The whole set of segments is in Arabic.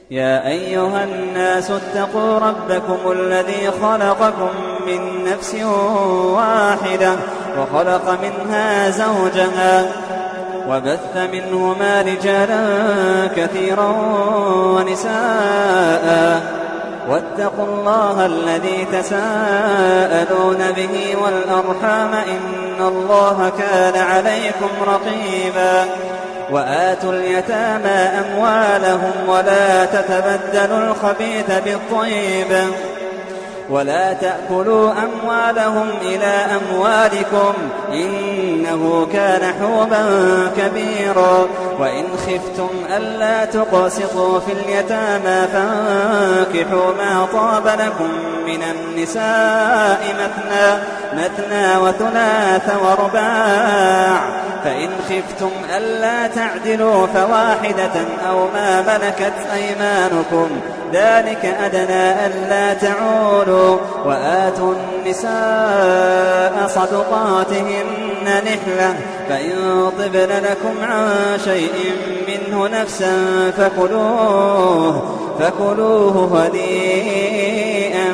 يا أيها الناس اتقوا ربكم الذي خلقكم من نفس واحدة وخلق منها زوجها وبث منهما رجالا كثيرا ونساء واتقوا الله الذي تساءلون به والأرحام إن الله كان عليكم رقيبا وآتوا اليتامى أموالهم ولا تتبدلوا الخبيث بالطيب ولا تأكلوا أموالهم إلى أموالكم إنه كان حوبا كبيرا وإن خفتم ألا تقسطوا في اليتامى فانكحوا ما طاب لكم من النساء مثنى وثلاث ورباع فإن خفتم ألا تعدلوا فواحدة أو ما ملكت أيمانكم ذلك أدنى ألا تعولوا وآتوا النساء صدقاتهن نحلة فإن طبن لكم عن شيء منه نفسا فكلوه هنيئا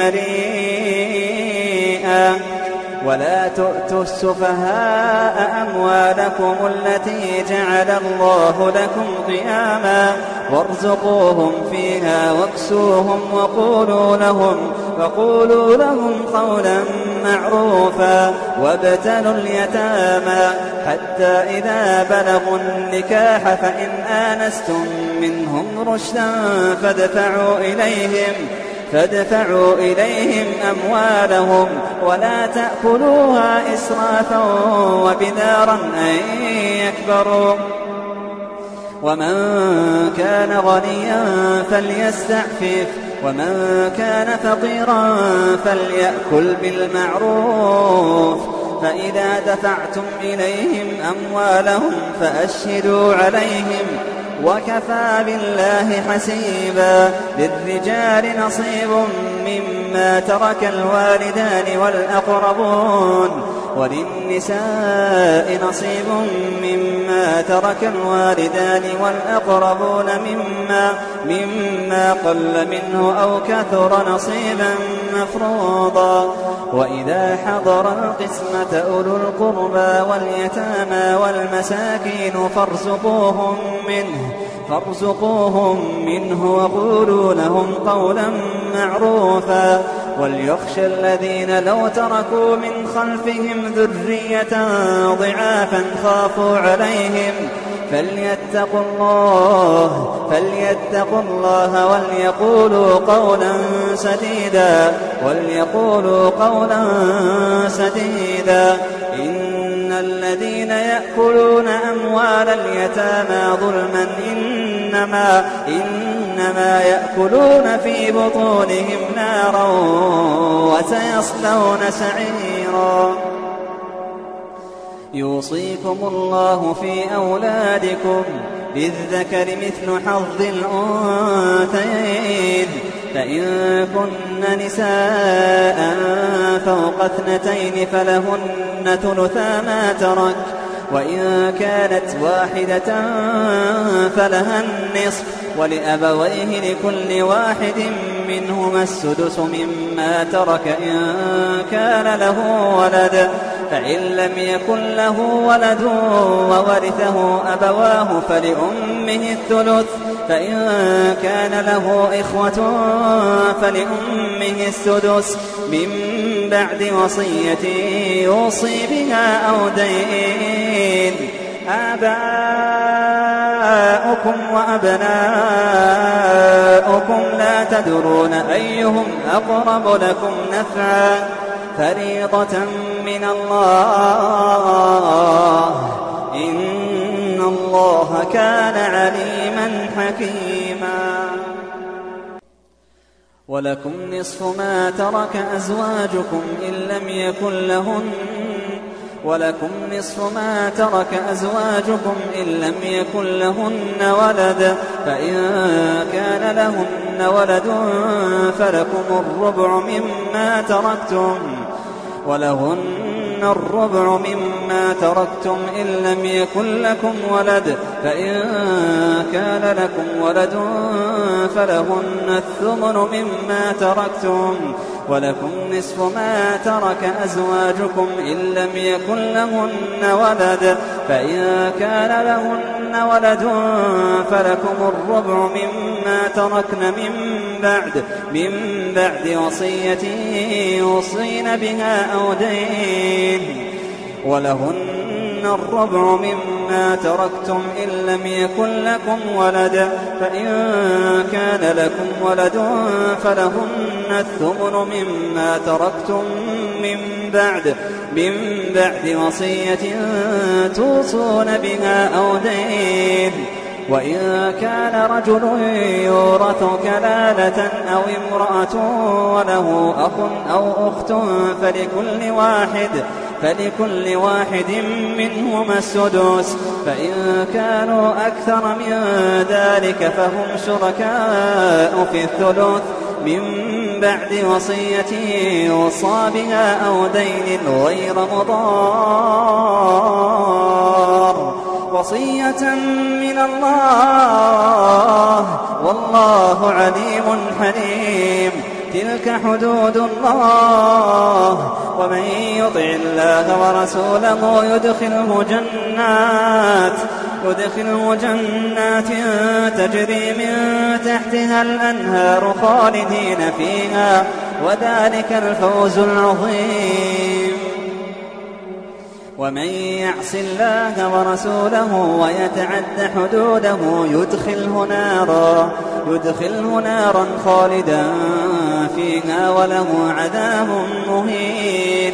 مريئا ولا تؤتوا السفهاء أموالكم التي جعل الله لكم قياما وارزقوهم فيها واكسوهم وقولوا لهم قولا معروفا وابتلوا اليتامى حتى إذا بلغوا النكاح فإن آنستم منهم رشدا فادفعوا إليهم أموالهم ولا تأكلوها إسرافا وبدارا أن يكبروا ومن كان غنيا فليستعفف ومن كان فقيرا فليأكل بالمعروف فإذا دفعتم إليهم أموالهم فأشهدوا عليهم وكفى بالله حسيبا للرجال نصيب مما ترك الوالدان والأقربون وللنساء نصيب مما ترك الوالدان والأقربون مما قل منه أو كثر نصيبا مفروضا وإذا حضر القسمة أولو القربى واليتامى والمساكين فارزقوهم منه وقولوا لهم قولا معروفا وليخشى الذين لو تركوا من خلفهم ذرية ضعافا خافوا عليهم فليتقوا الله وليقولوا قولا سديدا إن الذين يأكلون أموال اليتامى ظلما إنما يأكلون في بطونهم نارا وسيصلون سعيرا يوصيكم الله في أولادكم للذكر مثل حظ الأنثيين فإن كن نساء فوق 2 فلهن ثلثا ما ترك وإن كانت واحدة فلها النصف ولأبويه لكل واحد منهما السدس مما ترك إن كان له ولد فإن لم يكن له ولد وورثه أبواه فلأمه الثلث فإن كان له إخوة فلأمه السدس من بعد وصية يوصي بها أو دين آباؤكم وأبناؤكم لا تدرون أيهم أقرب لكم نفعا فريضة من الله إن الله كان عليما حكيما ولكم نصف ما ترك أزواجكم إن لم يكن لهن ولد فإن كان لهن ولد فلكم الربع مما تركتم ولهن الربع مما تركتم إن لم يكن لكم ولد فإن كان لكم ولد فلهن الثمن مما تركتم ولكم نصف ما ترك أزواجكم إن لم يكن لهن ولد فإن كان لهن ولد فلكم الربع مما تركن من بعد وصية يوصين بها أو دين ولهن الربع مما تركتم إن لم يكن لكم ولد فإن كان لكم ولد فلهن الثمن مما تركتم من بعد وصية توصون بها أو دين وإن كان رجل يورث كلالة أو امرأة وله أخ أو أخت فلكل واحد منهما السدس فإن كانوا أكثر من ذلك فهم شركاء في الثلث من بعد وصية يوصى بها أو دين غير مضار وصية من الله والله عليم حليم تلك حدود الله ومن يطع الله ورسوله يدخله جنات تجري من تحتها الأنهار خالدين فيها وذلك الفوز العظيم ومن يعص الله ورسوله ويتعد حدوده يدخله نارا خالدا فيها وله عذاب مهين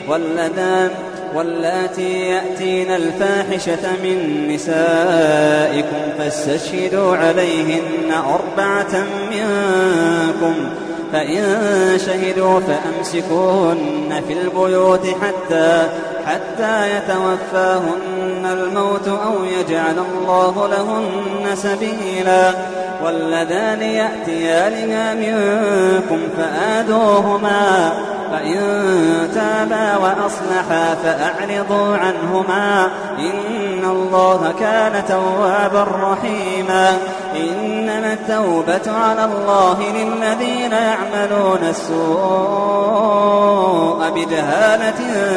واللاتي يأتين الفاحشة من نسائكم فاستشهدوا عليهن 4 منكم فإن شهدوا فأمسكوهن في البيوت حتى يتوفاهن الموت أو يجعل الله لهن سبيلا واللذان يأتيانها منكم فآذوهما فإن تابا وأصلحا فأعرضوا عنهما إن الله كان توابا رحيما إنما التوبة على الله للذين يعملون السوء بجهالة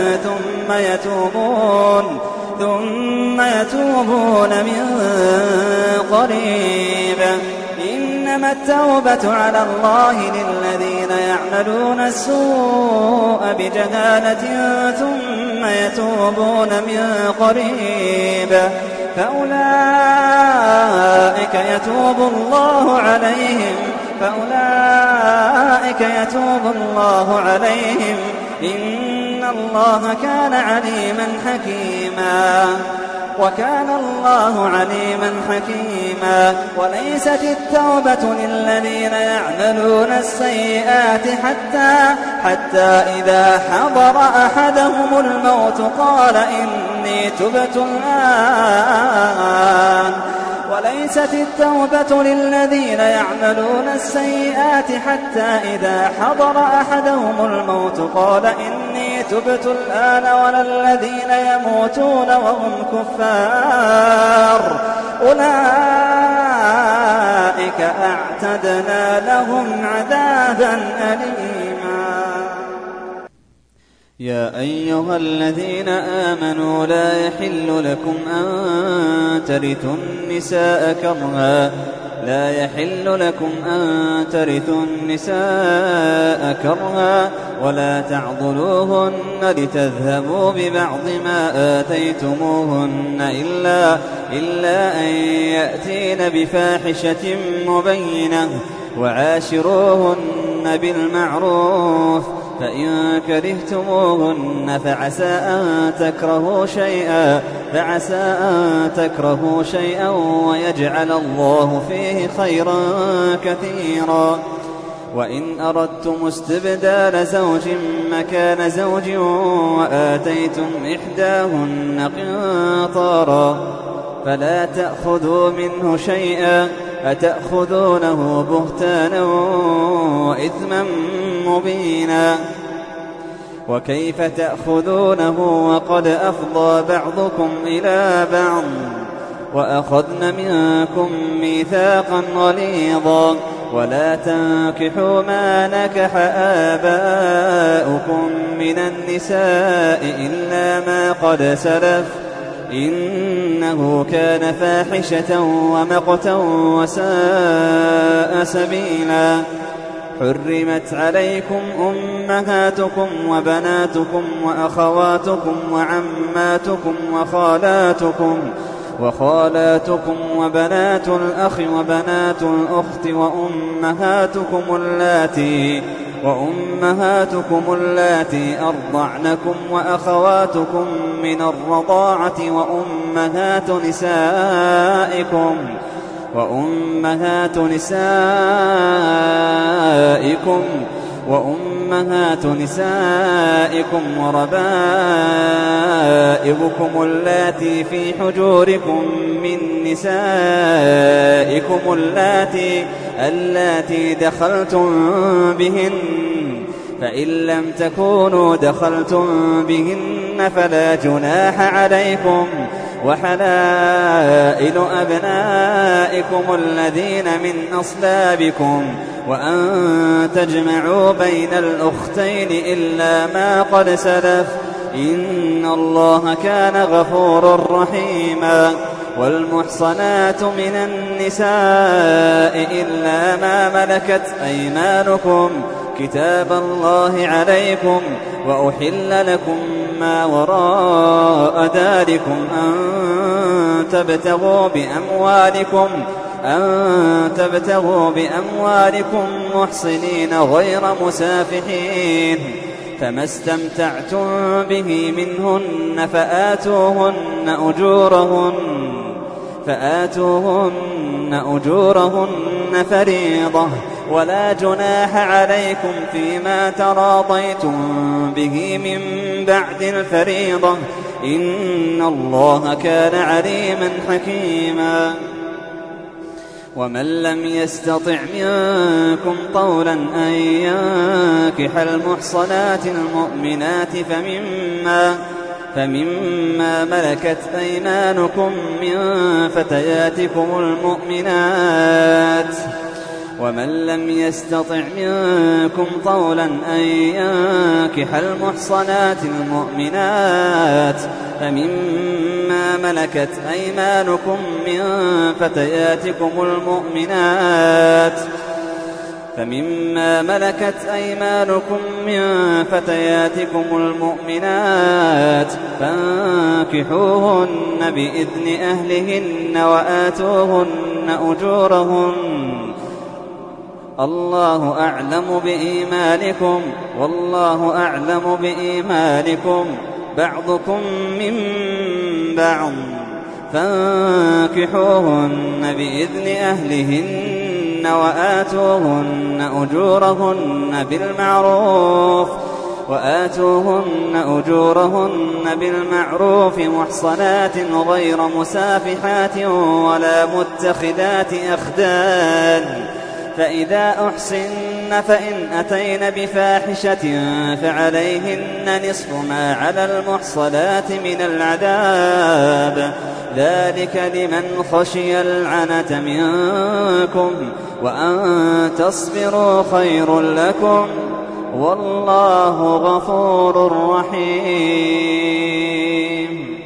ثم يتوبون من قريب إنما التوبة على الله للذين يعملون السوء بجهالة ثم يتوبون من قريب فأولئك يتوب الله عليهم إن الله كان عليما حكيما وكان الله عليما حكيما وليست التوبة للذين يعملون السيئات حتى إذا حضر أحدهم الموت قال إني تبت الآن وليست التوبة للذين يعملون السيئات حتى إذا حضر أحدهم الموت قال إني تبت الآن ولا الذين يموتون وهم كفار أولئك أعتدنا لهم عذابا أليما يا أيها الذين آمنوا لا يحل لكم أن ترثوا النساء كرها ولا تعضلوهن لتذهبوا ببعض ما آتيتموهن إلا أن يأتين بفاحشة مبينة وعاشروهن بالمعروف فإن كرهتموهن فعسى أن تكرهوا شيئا ويجعل الله فيه خيرا كثيرا وإن أردتم استبدال زوج مكان زوج وآتيتم إحداهن قنطارا فلا تأخذوا منه شيئا أتأخذونه بهتانا وإثما مبينا وكيف تأخذونه وقد أفضى بعضكم إلى بعض وأخذن منكم ميثاقا غليظا ولا تنكحوا ما نكح آباؤكم من النساء إلا ما قد سلف إنه كان فاحشة ومقتا وساء سبيلا. حرمت عليكم أمهاتكم وبناتكم وأخواتكم وعماتكم وخالاتكم وبنات الأخ وبنات الأخت وأمهاتكم اللاتي أرضعنكم وأخواتكم من الرضاعة وأمهات نسائكم وربائبكم اللاتي في حجوركم من نسائكم اللاتي دخلتم بهن، فإن لم تكونوا دخلتم بهن فلا جناح عليكم. وحلائل أبنائكم الذين من أصلابكم وأن تجمعوا بين الأختين إلا ما قد سلف إن الله كان غفورا رحيما. والمحصنات من النساء إلا ما ملكت أيمانكم كتاب الله عليكم، وأحل لكم ما وراء ذلكم أن تبتغوا بأموالكم محصنين غير مسافحين، فما استمتعتم به منهن فآتوهن أجورهن فريضة، ولا جناح عليكم فيما تراضيتم به من بعد الفريضة إن الله كان عليما حكيما. ومن لم يستطع منكم طولا أن ينكح المحصنات المؤمنات فمما ملكت أيمانكم من فتياتكم المؤمنات. ومن لم يستطع منكم طولا أن ينكح المحصنات المؤمنات فمما ملكت أيمانكم من فتياتكم المؤمنات فانكحوهن بإذن أهلهن وآتوهن أجورهن. الله أعلم بإيمانكم بعضكم من بعض، فانكحوهن بإذن أهلهن وآتوهن أجورهن بالمعروف محصنات غير مسافحات ولا متخذات أخدان. فإذا أحسن فإن أتين بفاحشة فعليهن نصف ما على المحصنات من العذاب، ذلك لمن خشي العنة منكم، وأن تصبروا خير لكم، والله غفور رحيم.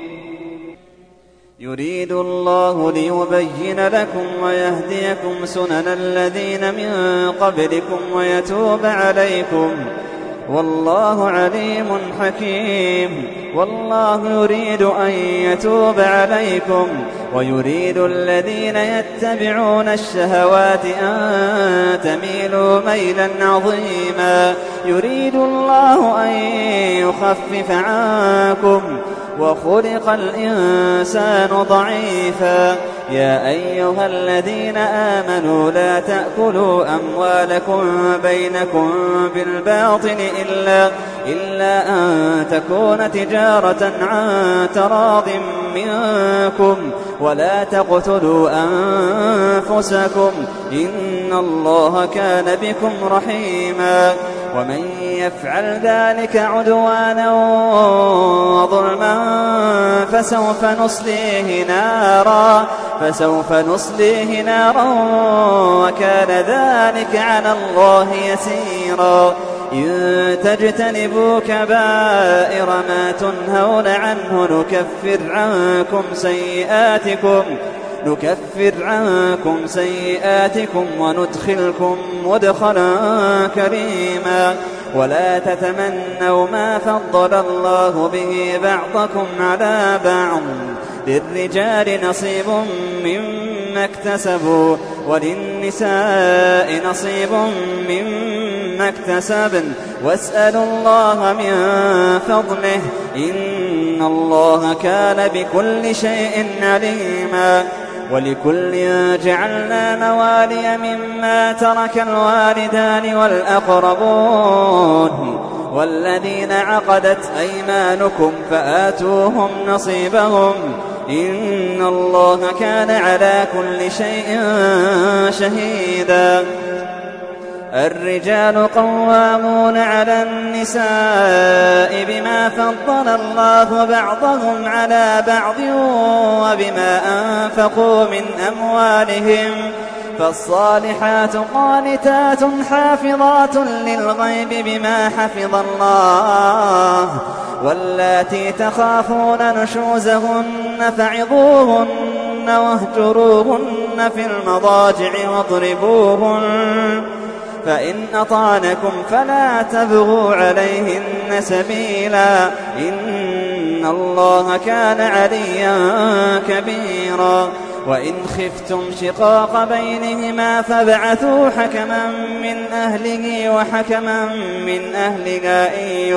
يريد الله ليبين لكم ويهديكم سنن الذين من قبلكم ويتوب عليكم، والله عليم حكيم. والله يريد أن يتوب عليكم ويريد الذين يتبعون الشهوات أن تميلوا ميلا عظيما. يريد الله أن يخفف عنكم وخلق الإنسان ضعيفا، يا أيها الذين آمنوا لا تأكلوا أموالكم بينكم بالباطل إلا أن تكون تجارة عن تراض منكم ولا تقتلوا أنفسكم إن الله كان بكم رحيما ومن يفعل ذلك عدوانا وظلما فسوف نصليه نارا وكان ذلك على الله يسيرا إن تجتنبوا كبائر ما تنهون عنه نكفر عنكم سيئاتكم وندخلكم مدخلا كريما ولا تتمنوا ما فضل الله به بعضكم على بعض للرجال نصيب مما اكتسبوا وللنساء نصيب مما اكتسبن واسألوا الله من فضله إن الله كان بكل شيء عليما ولكل جعلنا موالي مما ترك الوالدان والأقربون والذين عقدت أيمانكم فآتوهم نصيبهم إن الله كان على كل شيء شهيدا الرجال قوامون على النساء بما فضل الله بعضهم على بعض وبما أنفقوا من أموالهم فالصالحات قانتات حافظات للغيب بما حفظ الله واللاتي تخافون نشوزهن فعظوهن واهجروهن في المضاجع واضربوهن فإن أطعنكم فلا تبغوا عليهن سبيلا إن الله كان عليا كبيرا وإن خفتم شقاق بينهما فابعثوا حكما من أهله وحكما من أهلها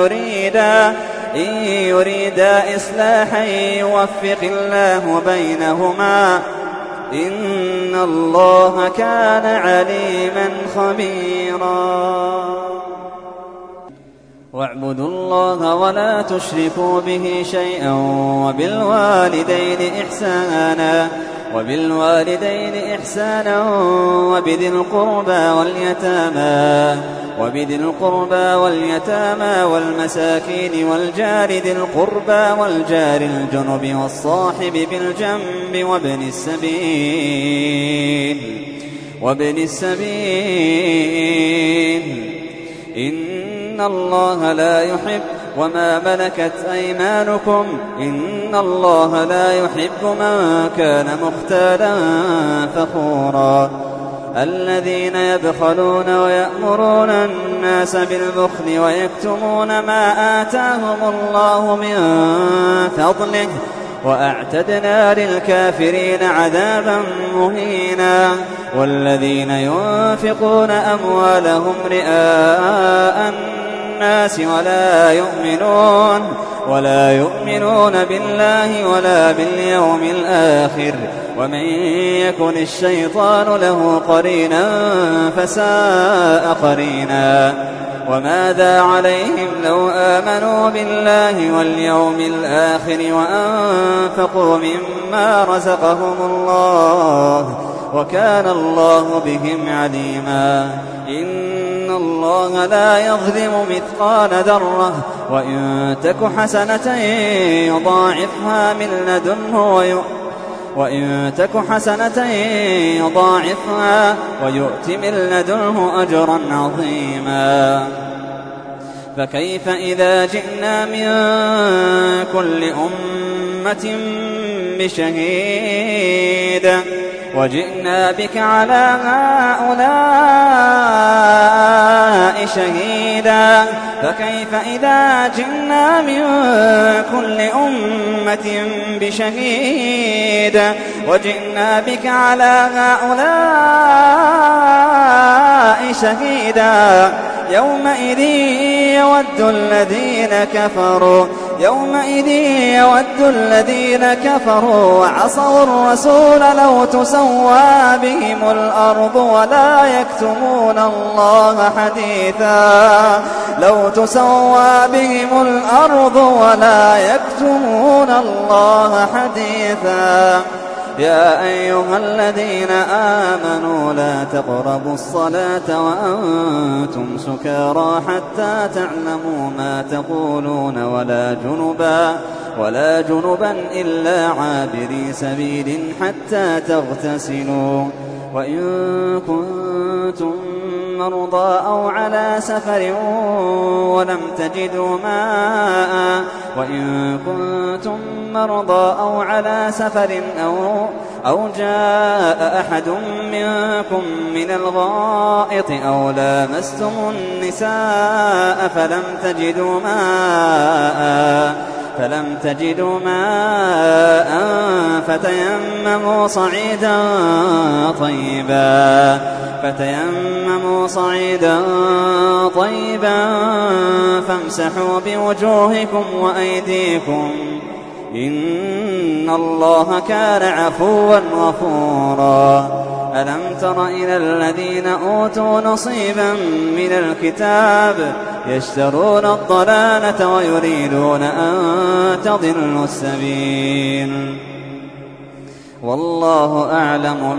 إن يريدا إصلاحا يوفق الله بينهما إن الله كان عليما خبيرا واعبدوا الله ولا تشركوا به شيئا وبالوالدين إحسانا وبذي القربى واليتامى والمساكين والجار ذي القربى والجار الجنب والصاحب بالجنب وابن السبيل إن الله لا يحب وما ملكت أيمانكم إن الله لا يحب من كان مختالا فخورا الذين يبخلون ويأمرون الناس بالبخل ويكتمون ما آتاهم الله من فضله وأعتدنا للكافرين عذابا مهينا والذين ينفقون أموالهم رئاء الناس ولا يؤمنون بالله ولا باليوم الآخر ومن يكن الشيطان له قرينا فساء قرينا وماذا عليهم لو آمنوا بالله واليوم الآخر وأنفقوا مما رزقهم الله وكان الله بهم عليما إن الله لا يظلم مثقال ذرة وإن تك حسنة يضاعفها ويؤت من لدنه أجرا عظيما فكيف إذا جئنا من كل أمة بشهيد وجئنا بك على هؤلاء شهيدا فكيف إذا جئنا من كل أمة بشهيد وجئنا بك على هؤلاء شهيدا يومئذ يود الذين كفروا يومئذ يود الذين كفروا وعصوا الرسول لو تسوى بهم الأرض ولا يكتمون الله حديثا لو تسوى بهم الأرض ولا يكتمون الله حديثا. يا أيها الذين آمنوا لا تقربوا الصلاة وأنتم سكارى حتى تعلموا ما تقولون ولا جنبا إلا عابري سبيل حتى تغتسلوا وإن كنتم مرضى أو على سفر ولم تجدوا ماء أو جاء أحد منكم من الغائط أو لامستم النساء فلم تجدوا ماء فتيمموا صعيدا طيبا فامسحوا بوجوهكم وأيديكم إن الله كان عفوا غفورا. ألم تر إلى الذين أوتوا نصيبا من الكتاب يشترون الضلالة ويريدون أن تضلوا السبيل والله أعلم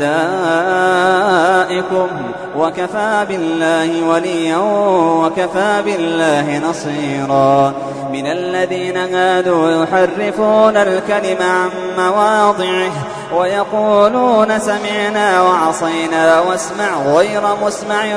بأعدائكم وكفى بالله وليا وكفى بالله نصيرا. من الذين هادوا يحرفون الكلم عن مواضعه ويقولون سمعنا وعصينا واسمع غير مسمع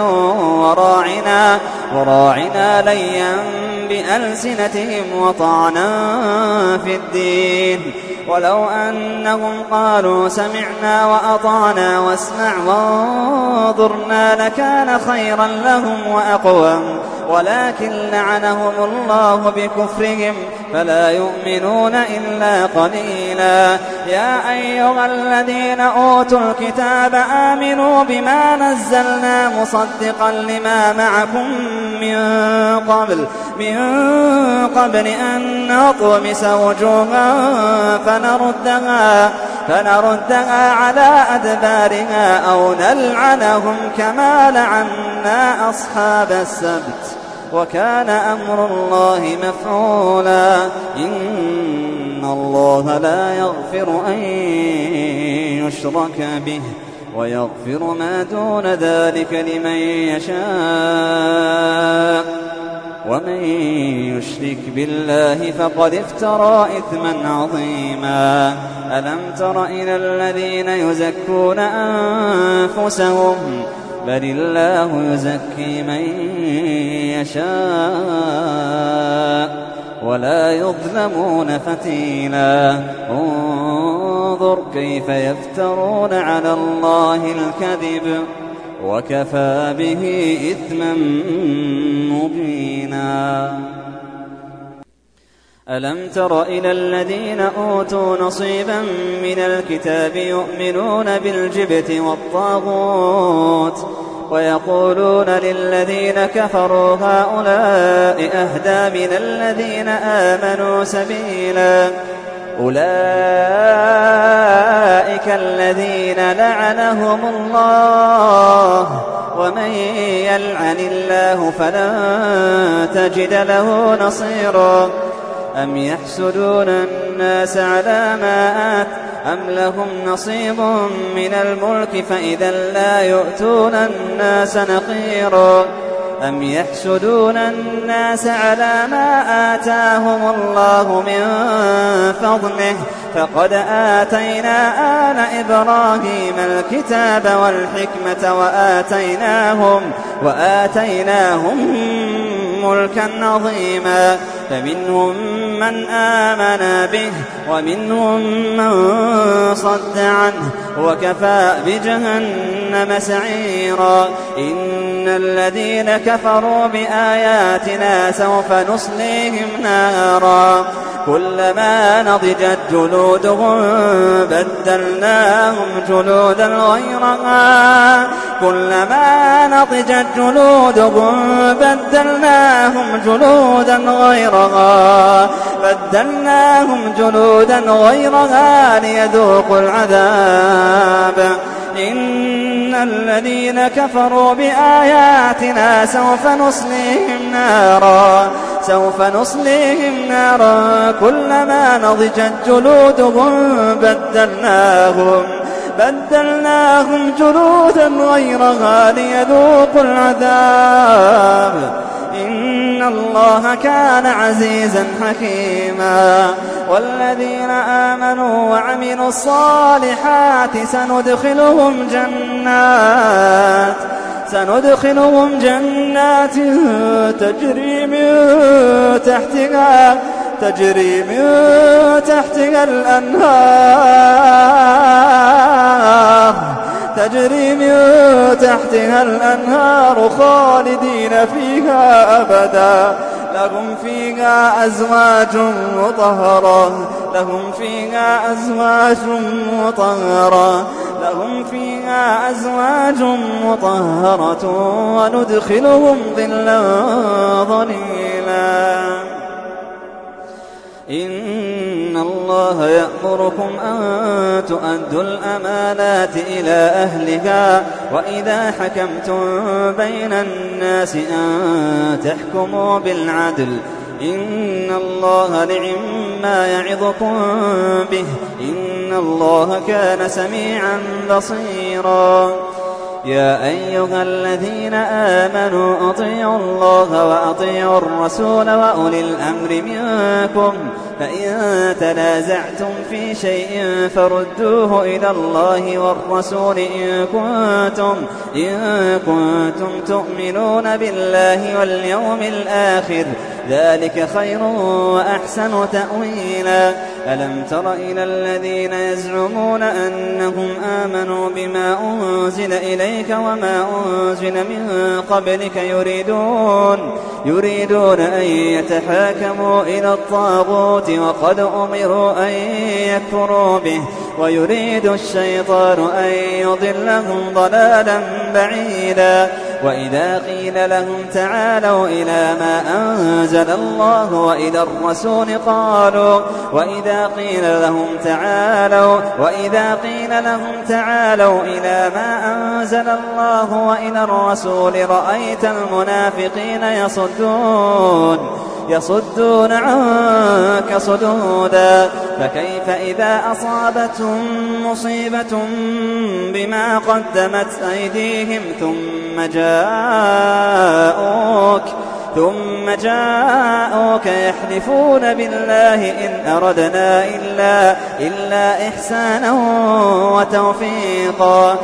وراعنا ليا بألسنتهم وطعنا في الدين ولو أنهم قالوا سمعنا وأطعنا واسمع وانظرنا لكان خيرا لهم وأقوم ولكن لعنهم الله بكفرهم فلا يؤمنون إلا قليلا. يا أيها الذين أوتوا الكتاب آمنوا بما نزلنا مصدقا لما معكم من قبل أن نطمس وجوها فنردها على أدبارها أو نلعنهم كما لعنا أصحاب السبت وكان أمر الله مفعولا. إن الله لا يغفر أن يشرك به ويغفر ما دون ذلك لمن يشاء ومن يشرك بالله فقد افترى إثما عظيما. ألم تر إلى الذين يزكون أنفسهم بل الله يزكي من يشاء ولا يظلمون فتيلا. انظر كيف يفترون على الله الكذب وكفى به إثما مبينا. ألم تر إلى الذين أوتوا نصيبا من الكتاب يؤمنون بالجبت والطاغوت ويقولون للذين كفروا هؤلاء أهدى من الذين آمنوا سبيلا. أولئك الذين لعنهم الله ومن يلعن الله فلن تجد له نصيرا. أم يحسدون الناس على ما أم لهم نصيب من الملك فإذا لا يؤتون الناس نقيرا. أم يحسدون الناس على ما آتاهم الله من فضله فقد آتينا آل إبراهيم الكتاب والحكمة وآتيناهم ملكا عظيما. فمنهم من آمن به ومنهم من صد عنه وكفى بجهنم سعيرا. إن الذين كفروا بآياتنا سوف نصليهم نارا كلما نضجت جلودهم بدلناهم جلودا غيرها غيرها بدلناهم جلودا غيرها ليذوقوا العذاب إن الذين كفروا بآياتنا سوف نصليهم نارا كلما نضجت جلودهم بدلناهم جلودا غيرها ليذوقوا العذاب إن الله كان عزيزا حكيما والذين آمنوا وعملوا الصالحات سندخلهم جنات تجري من تحتها الأنهار خالدين فيها أبدا لهم فيها أزواج مطهرة وندخلهم ظلا ظليلا إن الله يأمركم أن تؤدوا الأمانات إلى أهلها وإذا حكمتم بين الناس أن تحكموا بالعدل إن الله نعما يعظكم به إن الله كان سميعا بصيرا يا أيها الذين آمنوا أطيعوا الله وأطيعوا الرسول وأولي الأمر منكم فإن تنازعتم في شيء فردوه إلى الله والرسول إن كنتم تؤمنون بالله واليوم الآخر ذلك خير وأحسن تأويلا ألم تر إلى الذين يزعمون أنهم آمنوا بما أنزل إليك وما أنزل من قبلك يريدون أن يتحاكموا إلى الطاغوت وقد أمروا أن يكفروا به ويريد الشيطان أن يضلهم ضلالا بعيدا وإذا قيل لهم تعالوا إلى ما أنزل الله وإلى الرسول وإذا قيل لهم تعالوا إلى ما أنزل الله وإلى الرسول رأيت المنافقين يصدون عنك صدودا فكيف إذا أصابتهم مصيبة بما قدمت أيديهم ثم جاءوك يحلفون بالله إن أردنا إلا إحسانا وتوفيقا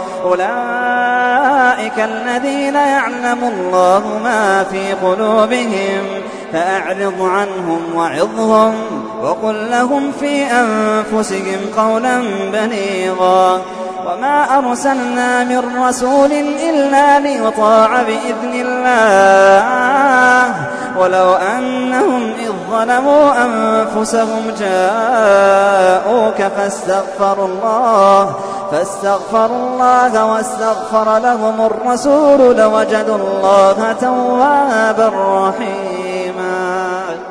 أولئك الذين يعلم الله ما في قلوبهم فأعرض عنهم وعظهم وقل لهم في أنفسهم قولا بليغا وما أرسلنا من رسول إلا ليطاع بإذن الله ولو أنهم إذ ظلموا أنفسهم جاءوك فاستغفروا الله واستغفر لهم الرسول لوجدوا الله توابا رحيما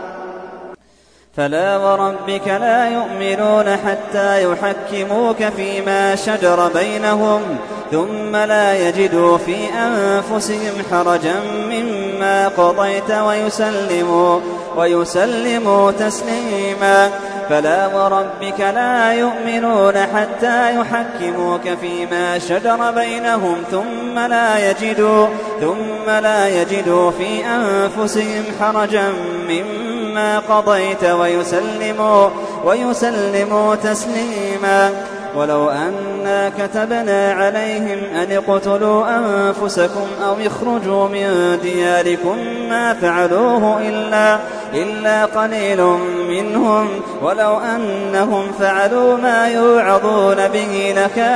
فلا وربك لا يؤمنون حتى يحكموك فيما شجر بينهم ثم لا يجدوا في أنفسهم حرجا مما قضيت ويسلموا تسليما فلا وربك لا يؤمنون حتى يحكموك فيما شجر بينهم ثم لا يجدوا في أنفسهم حرجا مما قضيت ويسلموا تسليما ولو أنا كتبنا عليهم أن اقتلوا أنفسكم أو اخرجوا من دياركم ما فعلوه إلا قليل منهم ولو أنهم فعلوا ما يوعظون به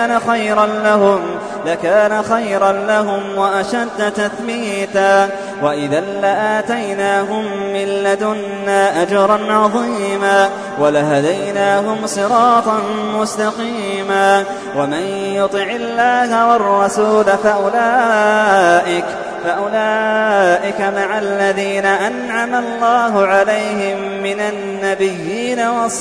لكان خيرا لهم وأشد تثبيتا وإذا لآتيناهم من لدنا أجرا عظيما ولهديناهم صراطا مستقيما ومن يطع الله والرسول فأولئك مع الذين أنعم الله عليهم من النبيين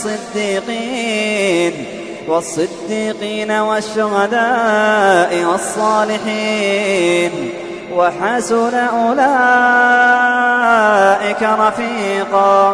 والصديقين والشهداء والصالحين وحسن أولئك رفيقا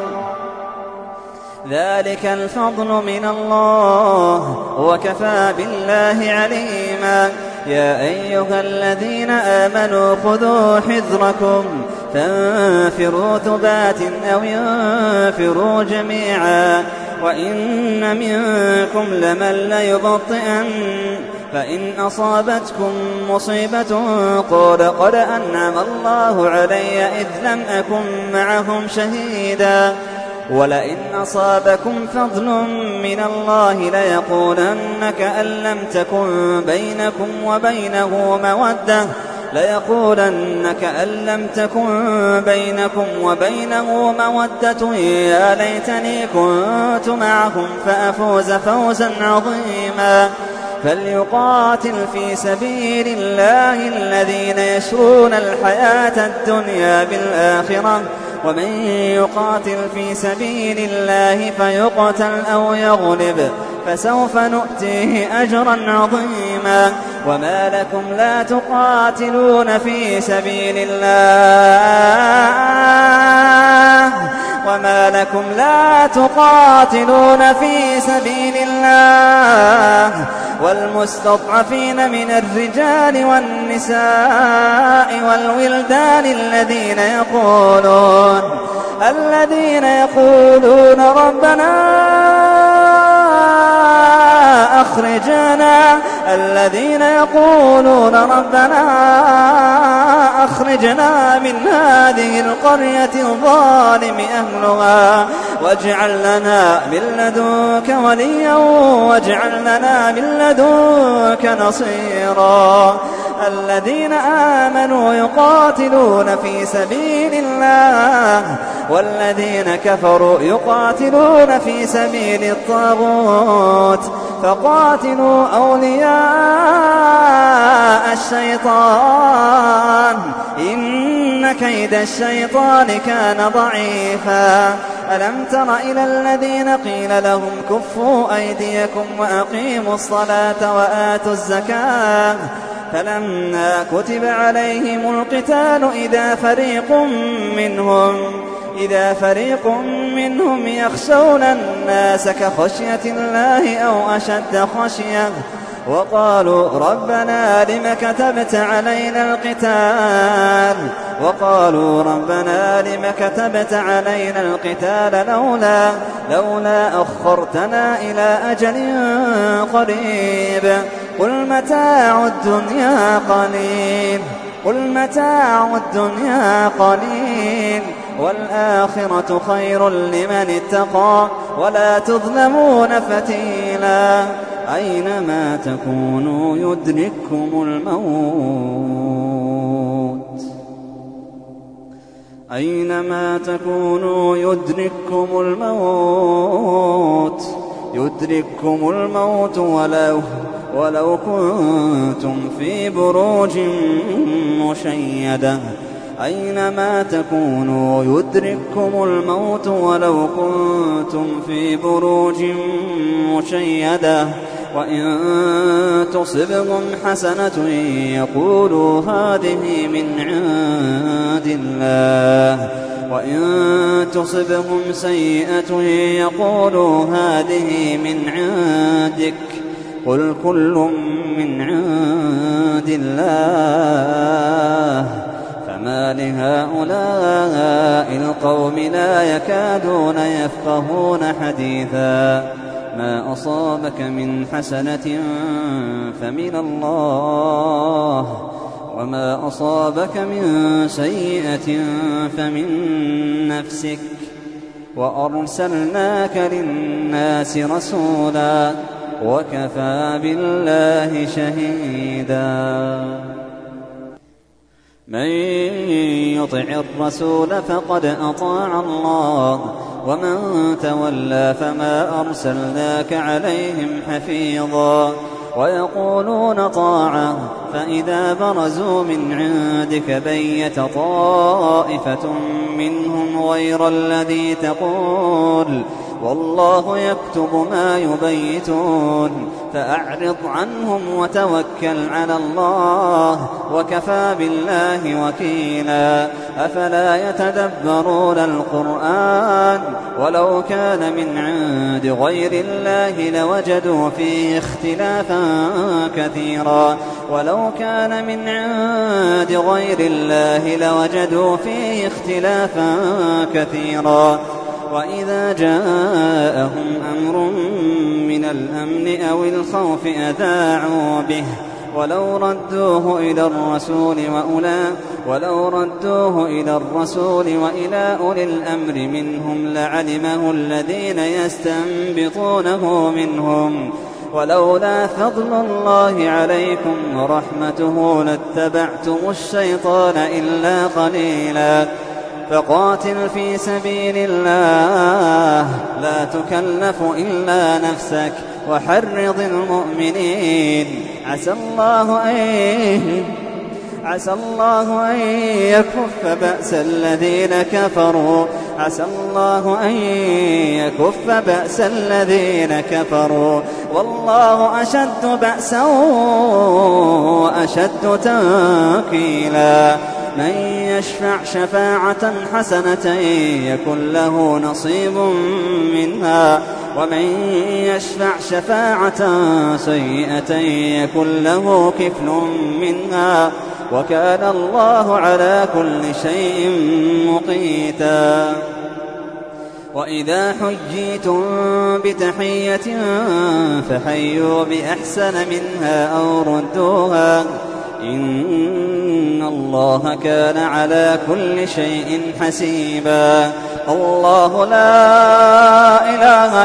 ذلك الفضل من الله وكفى بالله عليما يا أيها الذين آمنوا خذوا حذركم فانفروا ثبات أو ينفروا جميعا وإن منكم لمن ليبطئن فإن أصابتكم مصيبة قال قد أنعم الله علي إذ لم أكن معهم شهيدا ولئن أصابكم فضل من الله ليقولن كأن لم تكن بينكم وبينه مودة يا ليتني كنت معهم فأفوز فوزا عظيما فليقاتل في سبيل الله الذين يشرون الحياة الدنيا بالآخرة ومن يقاتل في سبيل الله فيقتل أو يغلب فسوف نؤتيه أجرا عظيما وما لكم لا تقاتلون في سبيل الله والمستضعفين من الرجال والنساء والولدان الذين يقولون ربنا أخرجنا من هذه القرية الظالم أهلها واجعل لنا من لدنك وليا واجعل لنا من لدنك نصيرا الذين آمنوا يقاتلون في سبيل الله والذين كفروا يقاتلون في سبيل الطاغوت فقاتلوا أولياء الشيطان إن كيد الشيطان كان ضعيفا ألم تر إلى الذين قيل لهم كفوا أيديكم وأقيموا الصلاة وآتوا الزكاة فلما كتب عليهم القتال إذا فريق منهم يخشون الناس كخشية الله أو أشد خشية وقالوا ربنا لم كتبت علينا القتال لولا أخرتنا إلى أجل قريب قل متاع الدنيا قليل والآخرة خير لمن اتقى ولا تظلمون فتيلا أينما تكونوا يدرككم الموت ولو كنتم في بروج مشيدة أينما تكونوا يدرككم الموت ولو كنتم في بروج مشيدة وإن تصبهم حسنة يقولوا هذه من عند الله وإن تصبهم سيئة يقولوا هذه من عندك قل كل من عند الله فما لهؤلاء القوم لا يكادون يفقهون حديثا ما أصابك من حسنة فمن الله وما أصابك من سيئة فمن نفسك وأرسلناك للناس رسولا وكفى بالله شهيدا من يطع الرسول فقد أطاع الله ومن تولى فما أرسلناك عليهم حفيظا ويقولون طاعة فإذا برزوا من عندك بيت طائفة منهم غير الذي تقول والله يكتب ما يبيتون فأعرض عنهم وتوكل على الله وكفى بالله وكيلا. أفلا يتدبرون القرآن ولو كان من عند غير الله لوجدوا فيه اختلافا كثيرا ولو كان من عند غير الله لوجدوا فيه اختلافا كثيرا. وإذا جاءهم أمر من الأمن أو الخوف أذاعوا به ولو ردوه إلى الرسول وإلى أولي الأمر منهم لعلمه الذين يستنبطونه منهم ولولا فضل الله عليكم ورحمته لاتبعتم الشيطان إلا قليلا. فقاتل في سبيل الله لا تكلف إلا نفسك وحرض المؤمنين عسى الله أن يكف بأس الذين كفروا والله أشد بأسا وأشد تنكيلا. من يشفع شفاعة حسنة يكن له نصيب منها ومن يشفع شفاعة سيئة يكن له كفل منها وكان الله على كل شيء مقيتا. وإذا حييتم بتحية فحيوا بأحسن منها أو ردوها إن الله كان على كل شيء حسيبا. الله لا إله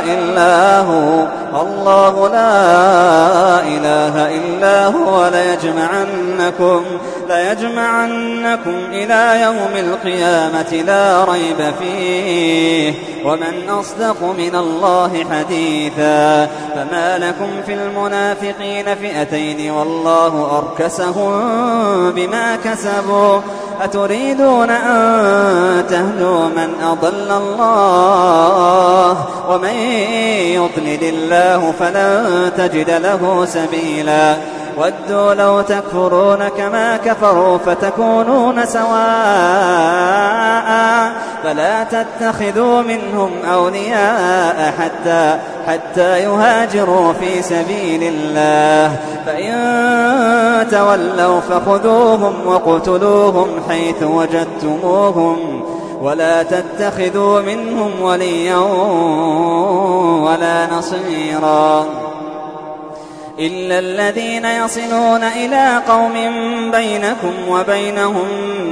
إلا هو ليجمعنكم إلى يوم القيامة لا ريب فيه ومن أصدق من الله حديثا. فما لكم في المنافقين فئتين والله أركسهم بما كسبوا أتريدون أن تهدوا من أضل الله ومن يضلل الله فلن تجد له سبيلا. ودوا لو تكفرون كما كفروا فتكونون سواء فلا تتخذوا منهم أولياء حتى يهاجروا في سبيل الله فإن تولوا فخذوهم وقتلوهم حيث وجدتموهم ولا تتخذوا منهم وليا ولا نصيرا إلا الذين يصلون إلى قوم بينكم وبينهم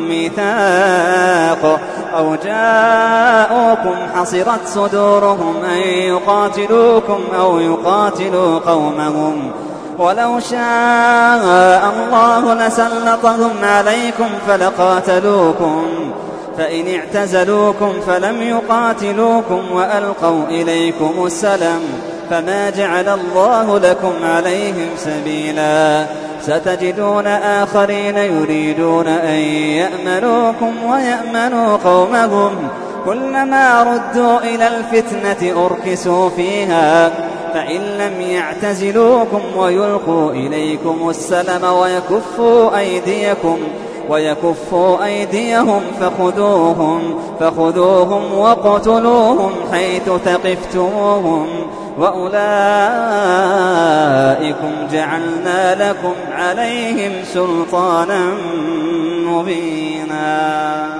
ميثاق أو جاءوكم حصرت صدورهم أن يقاتلوكم أو يقاتلوا قومهم ولو شاء الله لسلطهم عليكم فلقاتلوكم فإن اعتزلوكم فلم يقاتلوكم وألقوا إليكم السلم فما جعل الله لكم عليهم سبيلا. ستجدون آخرين يريدون أن يأمنوكم ويأمنوا قومهم كلما ردوا إلى الفتنة أركسوا فيها فإن لم يعتزلوكم ويلقوا إليكم السلم ويكفوا أيديهم فخذوهم وقتلوهم حيث ثقفتموهم وأولئكم جعلنا لكم عليهم سلطانا مبينا.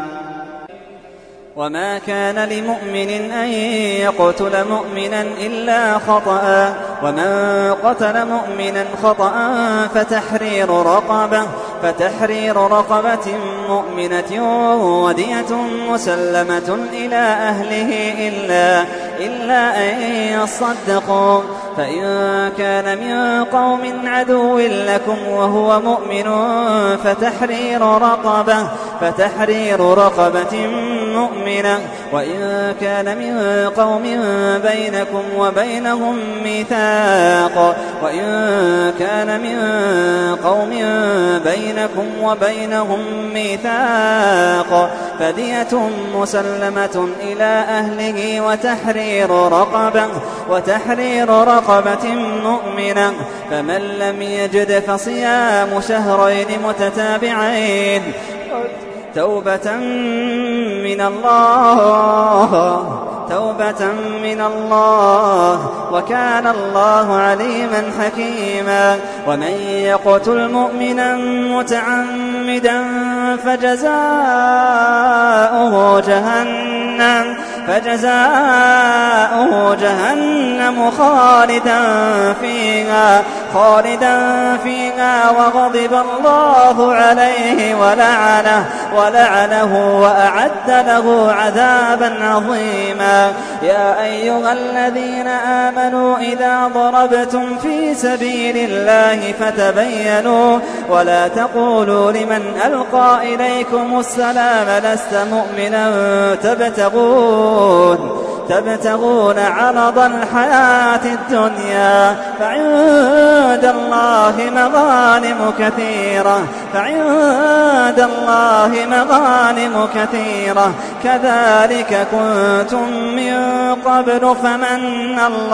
وما كان لمؤمن أن يقتل مؤمنا إلا خطأ ومن قتل مؤمنا خطأ فتحرير رقبة مؤمنة ودية مسلمة إلى أهله إلا أن يصدقوا فإن كان من قوم عدو لكم وهو مؤمن فتحرير رقبة مؤمنة. وإن كان من قوم بينكم وبينهم ميثاق فدية مسلمة إلى أهله وتحرير رقبة مؤمنة. فمن لم يجد فصيام شهرين متتابعين توبة من الله وكان الله عليما حكيما. ومن يقتل مؤمنا متعمدا فجزاؤه جهنم خالدا فيها وغضب الله عليه ولعنه وأعد له عذابا عظيما. يا أيها الذين آمنوا إذا ضربتم في سبيل الله فتبينوا ولا تقولوا لمن ألقى إليكم السلام لست مؤمنا تبتغون عرض الحياة الدنيا فعند الله مغانم كثيرة كذلك كنتم من قبل فمن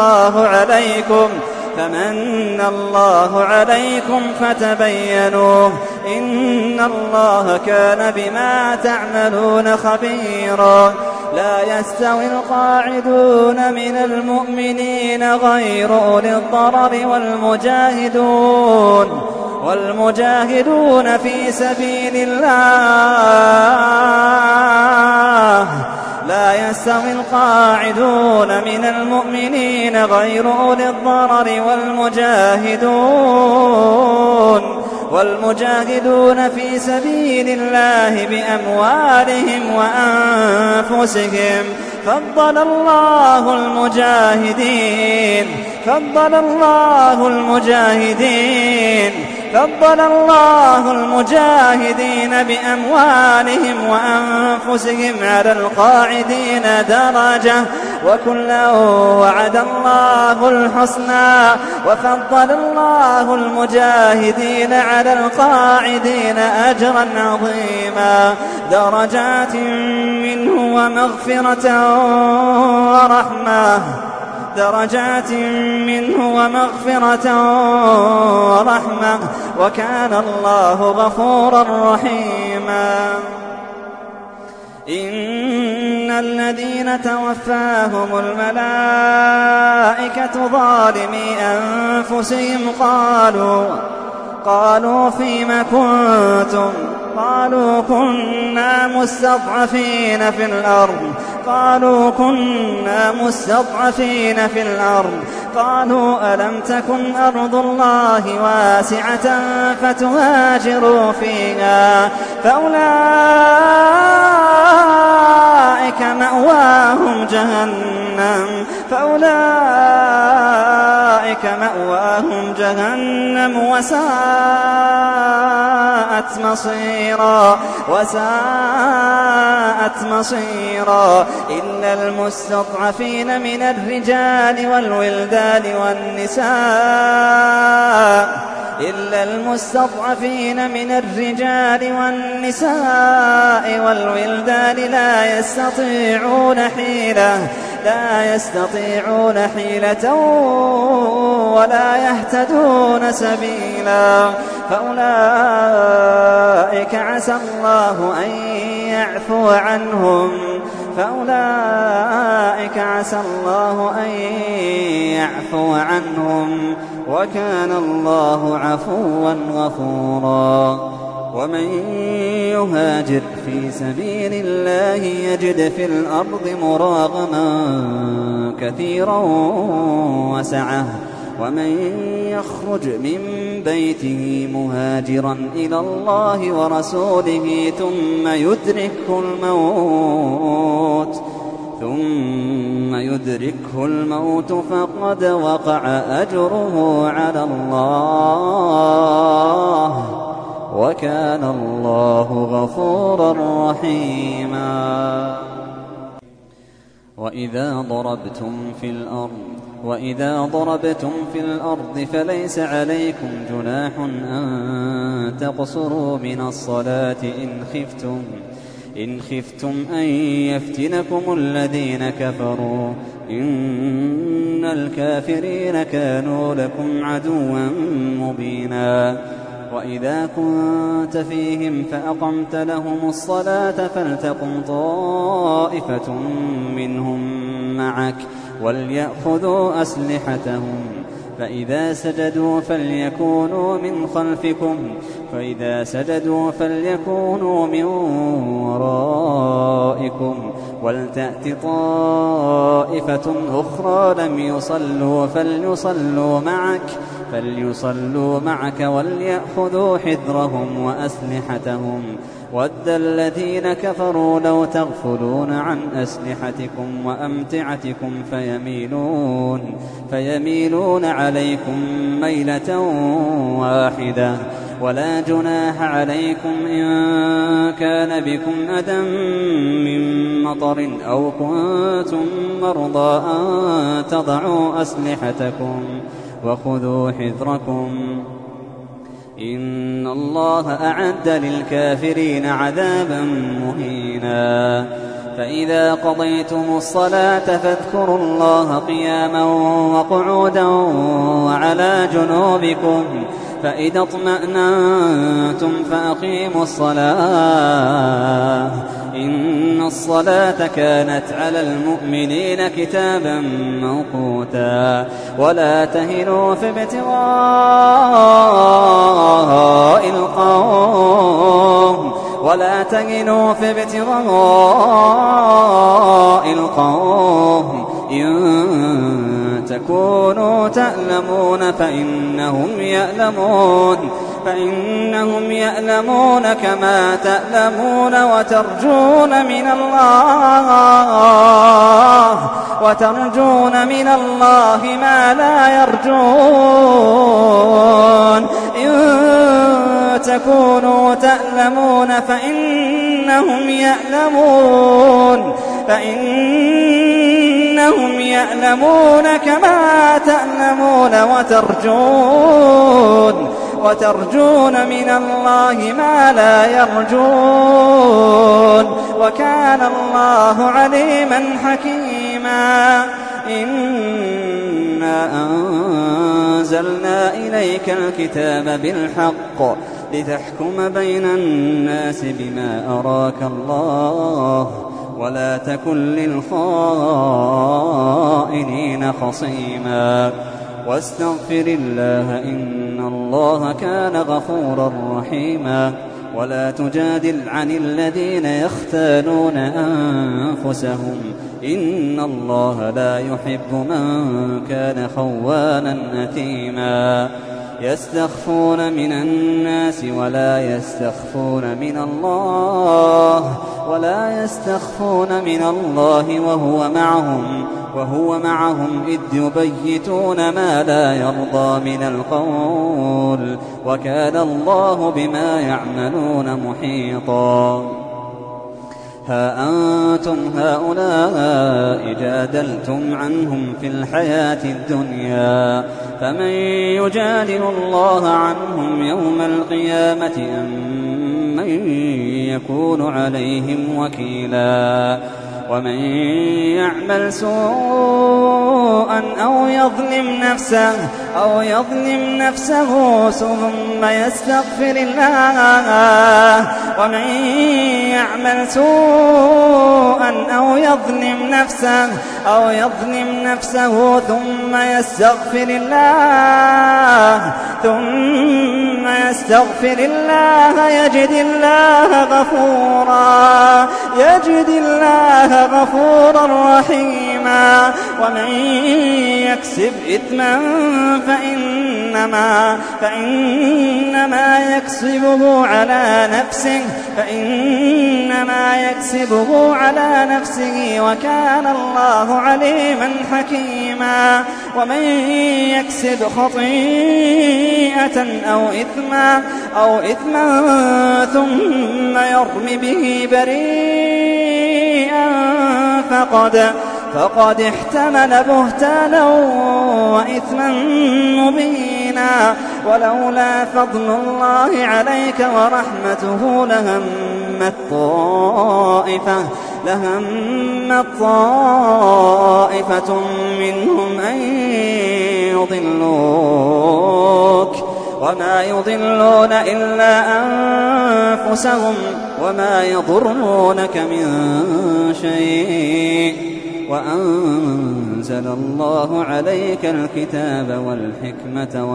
الله عليكم فتبينوا إن الله كان بما تعملون خبيرا. لا يستوي القاعدون من المؤمنين غير أولي الضرر والمجاهدون في سبيل الله. لا يستوي القاعدون من المؤمنين غير أولي الضرر والمجاهدون في سبيل الله بأموالهم وأنفسهم. فضل الله المجاهدين بأموالهم وأنفسهم على القاعدين درجة وكلا وعد الله الحسنى. وفضل الله المجاهدين على القاعدين أجرا عظيما درجات منه ومغفرة ورحمة وكان الله غفورا رحيما. إن الذين توفاهم الملائكة ظالمي أنفسهم قالوا فيم كنتم قالوا كنا مستضعفين في الأرض قالوا ألم تكن أرض الله واسعة فتهاجروا فيها فأولئك مأواهم جهنم وساءت مصيرا. إلا المستضعفين من الرجال والنساء والولدان لا يستطيعون حيلة ولا يهتدون سبيلا. فأولئك عسى الله أن يعفو عنهم وكان الله عفوا غفورا. ومن يهاجر في سبيل الله يجد في الأرض مراغما كثيرا وسعة. ومن يخرج من بيته مهاجرا إلى الله ورسوله ثم يدركه الموت فقد وقع أجره على الله وكان الله غفورا رحيما. وإذا ضربتم في الأرض فليس عليكم جناح أن تقصروا من الصلاة إن خفتم أن يفتنكم الذين كفروا إن الكافرين كانوا لكم عدوا مبينا. وإذا كنت فيهم فأقمت لهم الصلاة فلتقم طائفة منهم معك وليأخذوا أسلحتهم فإذا سجدوا فليكونوا من ورائكم ولتأت طائفة أخرى لم يصلوا فليصلوا معك وليأخذوا حذرهم وأسلحتهم ود الذين كفروا لو تغفلون عن أسلحتكم وأمتعتكم فيميلون عليكم ميلة واحدة. ولا جناح عليكم إن كان بكم أذى من مطر أو كنتم مرضى أن تضعوا أسلحتكم وخذوا حذركم إن الله أعد للكافرين عذابا مهينا. فإذا قضيتم الصلاة فاذكروا الله قياما وقعودا وعلى جنوبكم فإذا اطمأننتم فأقيموا الصلاة إن الصلاة كانت على المؤمنين كتابا موقوتا. ولا تهنوا في ابتغاء القوم إن تكونوا تألمون فإنهم يألمون كما تألمون وترجون من الله ما لا يرجون. إن تكونوا تألمون فإنهم يألمون كما تألمون وترجون من الله ما لا يرجون. وكان الله عليما حكيما. إنا أنزلنا إليك الكتاب بالحق لتحكم بين الناس بما أراك الله ولا تكن للخائنين خصيما. واستغفر الله إن الله كان غفورا رحيما. ولا تجادل عن الذين يختانون أنفسهم إن الله لا يحب من كان خوانا أثيما. يستخفون من الناس ولا يستخفون من الله وهو معهم إذ يبيتون ما لا يرضى من القول وكان الله بما يعملون محيطا. ها أنتم هؤلاء جادلتم عنهم في الحياة الدنيا فمن يجادل الله عنهم يوم القيامة أم من يكون عليهم وكيلا. ومن يعمل سوءا أو يظلم نفسه ثم يستغفر الله ثم يستغفر الله يجد الله غفورا رحيما. ومن يكسب إثما فإنما يكسبه على نفسه إنما يكسبه على نفسه وكان الله عليما حكيما. ومن يكسب خطيئة أو إثما ثم يرم به بريئا فقد احتمل بهتانا وإثما مبينا. ولولا فضل الله عليك ورحمته لهمت طائفة منهم أن يضلوك وما يضلون إلا أنفسهم وما يضرونك من شيء. وأنزل الله عليك الكتاب والحكمة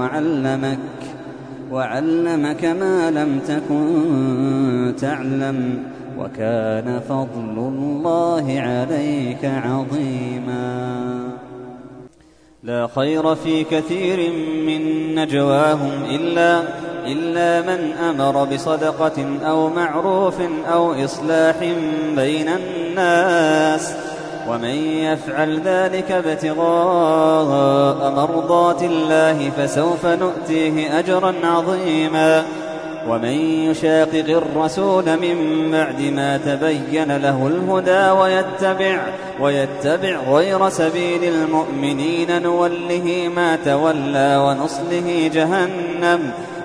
وعلمك ما لم تكن تعلم وكان فضل الله عليك عظيما. لا خير في كثير من نجواهم إلا من أمر بصدقة أو معروف أو إصلاح بين الناس ومن يفعل ذلك ابتغاء مرضات الله فسوف نؤتيه أجرا عظيما. ومن يشاقق الرسول من بعد ما تبين له الهدى ويتبع غير سبيل المؤمنين نوله ما تولى ونصله جهنم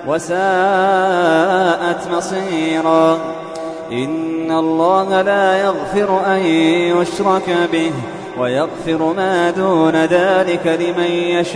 وساءت مصيرا. إن الله لا يغفر أن يشرك به ويغفر ما دون ذلك لمن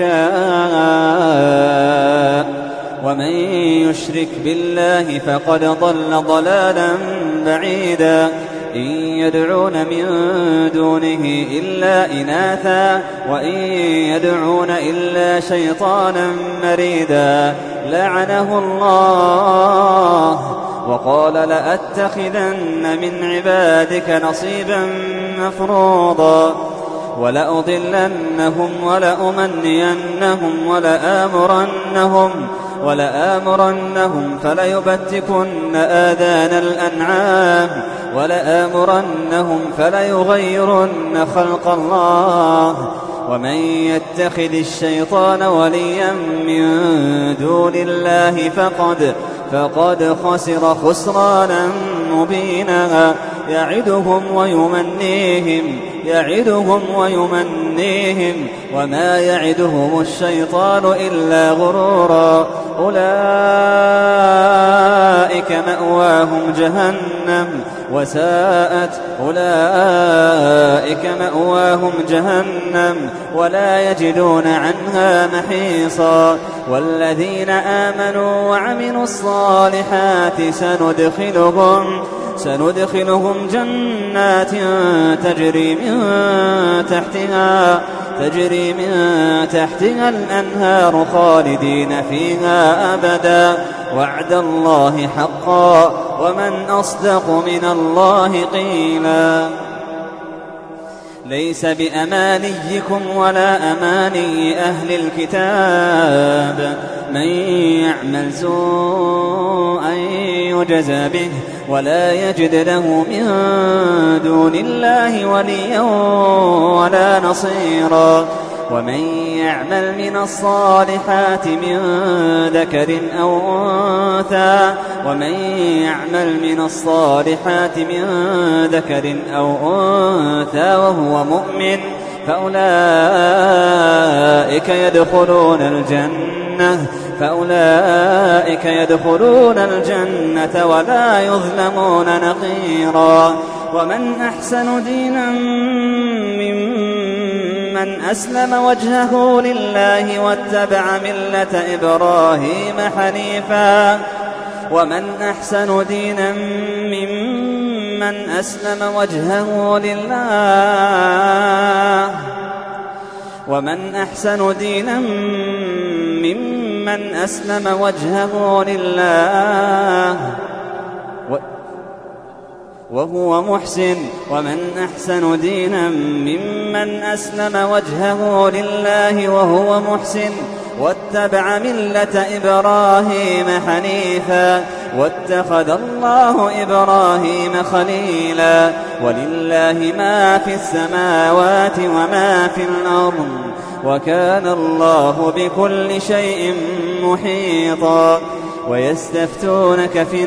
يشاء ومن يشرك بالله فقد ضل ضلالا بعيدا. إن يدعون من دونه إلا إناثا وإن يدعون إلا شيطانا مريدا لعنه الله وقال لأتخذن من عبادك نصيبا مفروضا ولأضلنهم ولأمنينهم ولآمرنهم فليبتكن آذان الأنعام ولآمرنهم فليغيرن خلق الله. ومن يتخذ الشيطان وليا من دون الله فقد خسر خسرانا مبينا. يعدهم ويمنيهم وما يعدهم الشيطان إلا غرورا. أولئك مأواهم جهنم ولا يجدون عنها محيصا. والذين آمنوا وعملوا الصالحات سندخلهم جنات تجري من تحتها الأنهار خالدين فيها أبدا وعد الله حقا ومن أصدق من الله قيلا. ليس بأمانيكم ولا أماني أهل الكتاب من يعمل سوءا يجزى به ولا يجد له من دون الله وليا ولا نصيرا. ومن يعمل من الصالحات من ذكر أو أنثى وهو مؤمن فأولئك يدخلون الجنة ولا يظلمون نقيرا. ومن أحسن دينا ممن أسلم وجهه لله واتبع ملة إبراهيم حنيفا. ومن أحسن دينا ممن أسلم وجهه لله وهو محسن. ومن أحسن دينا ممن أسلم وجهه لله وهو محسن واتبع ملة إبراهيم حنيفا واتخذ الله إبراهيم خليلا ولله ما في السماوات وما في الأرض وكان الله بكل شيء محيطا ويستفتونك في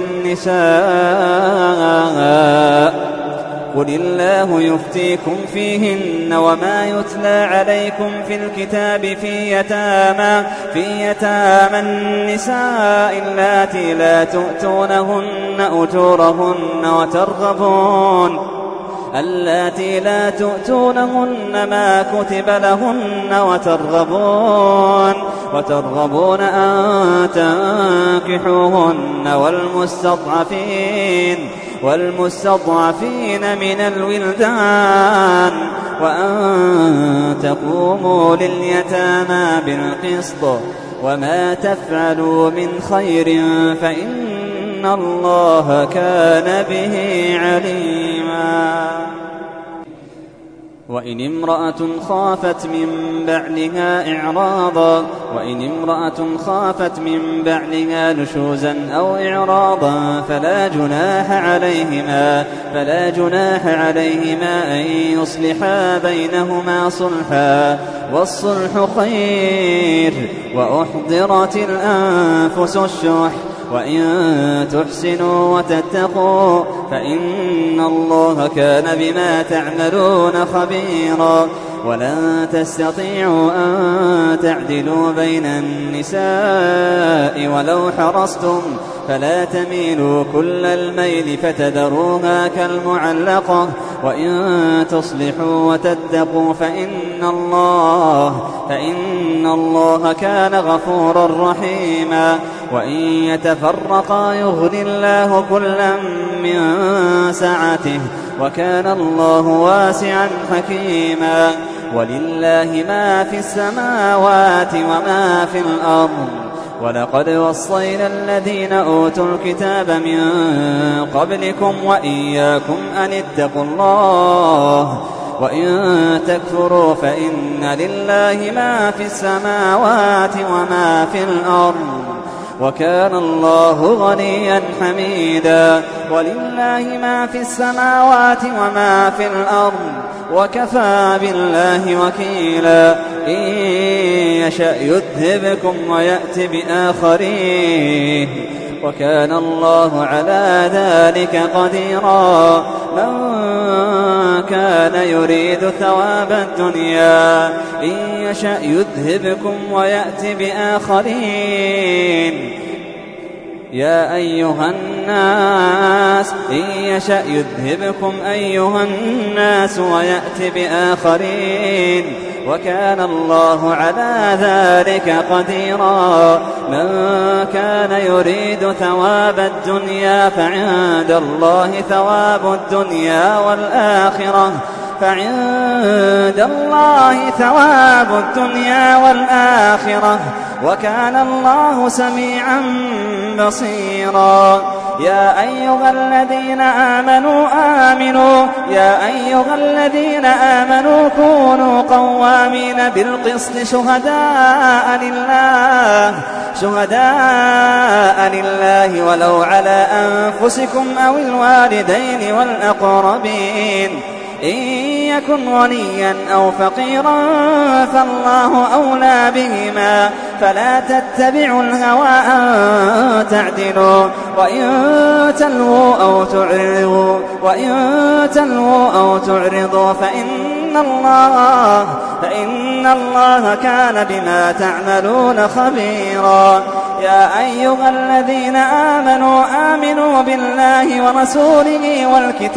النساء قل الله يفتيكم فيهن وما يتلى عليكم في الكتاب في يتامى النساء اللاتي لا تؤتونهن ما كتب لهن وترغبون أن تنكحوهن والمستضعفين من الولدان وأن تقوموا لليتامى بالقسط وما تفعلوا من خير فإن الله كان به عليما وإن امرأة خافت من بعلها نشوزا أو إعراضا فلا جناح عليهما أن يصلحا بينهما صلحا والصلح خير وأحضرت الأنفس الشح وإن تحسنوا وتتقوا فإن الله كان بما تعملون خبيرا ولن تستطيعوا أن تعدلوا بين النساء ولو حرصتم فلا تميلوا كل الميل فتذروها كالمعلقة وإن تصلحوا وتتقوا فإن الله كان غفورا رحيما وإن يتفرقا يغني الله كلا من سعته وكان الله واسعا حكيما ولله ما في السماوات وما في الأرض ولقد وصينا الذين أوتوا الكتاب من قبلكم وإياكم أن اتقوا الله وإن تكفروا فإن لله ما في السماوات وما في الأرض وكان الله غنيا حميدا ولله ما في السماوات وما في الأرض وكفى بالله وكيلا إن يشأ يذهبكم ويأت بآخرين وكان الله على ذلك قديرا من كان يريد ثواب الدنيا إن يشأ يذهبكم ويأت بآخرين يا أيها الناس إن يشأ يذهبكم أيها الناس ويأت بآخرين وكان الله على ذلك قديرا من كان يريد ثواب الدنيا فعند الله ثواب الدنيا والآخرة وكان الله سميعا بصيرا يا أيها الذين آمنوا كونوا قوامين بالقسط شهداء لله ولو على أنفسكم أو الوالدين والأقربين إن يكن غنيا أو فقيرا فالله أولى بهما فلا تتبعوا الهوى أن تعدلوا وإن تلووا أو تعرضوا فإن الله كان بما تعملون خبيرا يا أيها الذين آمنوا بالله ورسوله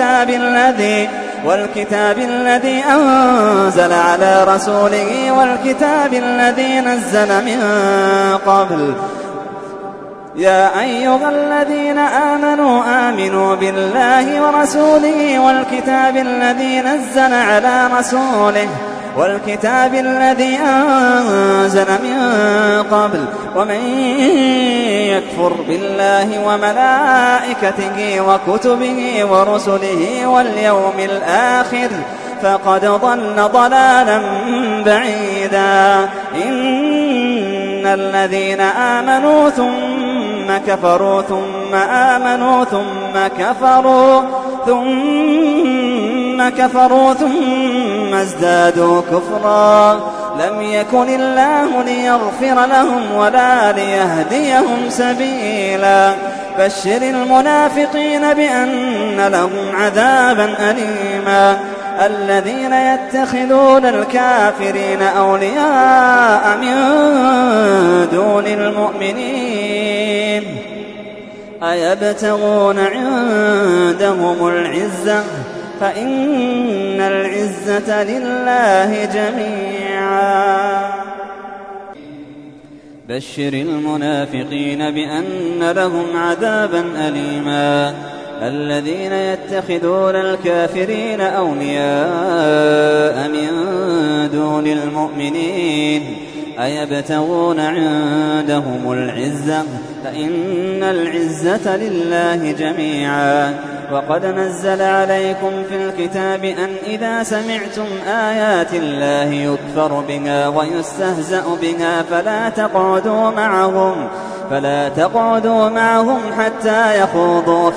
والكتاب الذي أنزل على رسوله والكتاب الذي نزل من قبل يا أيها الذين آمنوا بالله ورسوله والكتاب الذي نزل على رسوله والكتاب الذي أنزل من قبل ومن يكفر بالله وملائكته وكتبه ورسله واليوم الآخر فقد ضل ضلالا بعيدا إن الذين آمنوا ثم كفروا ثم آمنوا ثم كفروا ثم ازدادوا كفرا لم يكن الله ليغفر لهم ولا ليهديهم سبيلا بشر المنافقين بأن لهم عذابا أليما الذين يتخذون الكافرين أولياء من دون المؤمنين أيبتغون عندهم العزة فإن العزة لله جميعا بشر المنافقين بأن لهم عذابا أليما الذين يتخذون الكافرين أولياء من دون المؤمنين أيبتغون عندهم العزة فإن العزة لله جميعا وقد نزل عليكم في الكتاب أن إذا سمعتم آيات الله يكفر بها ويستهزأ بها فلا تقعدوا معهم حتى يخوضوا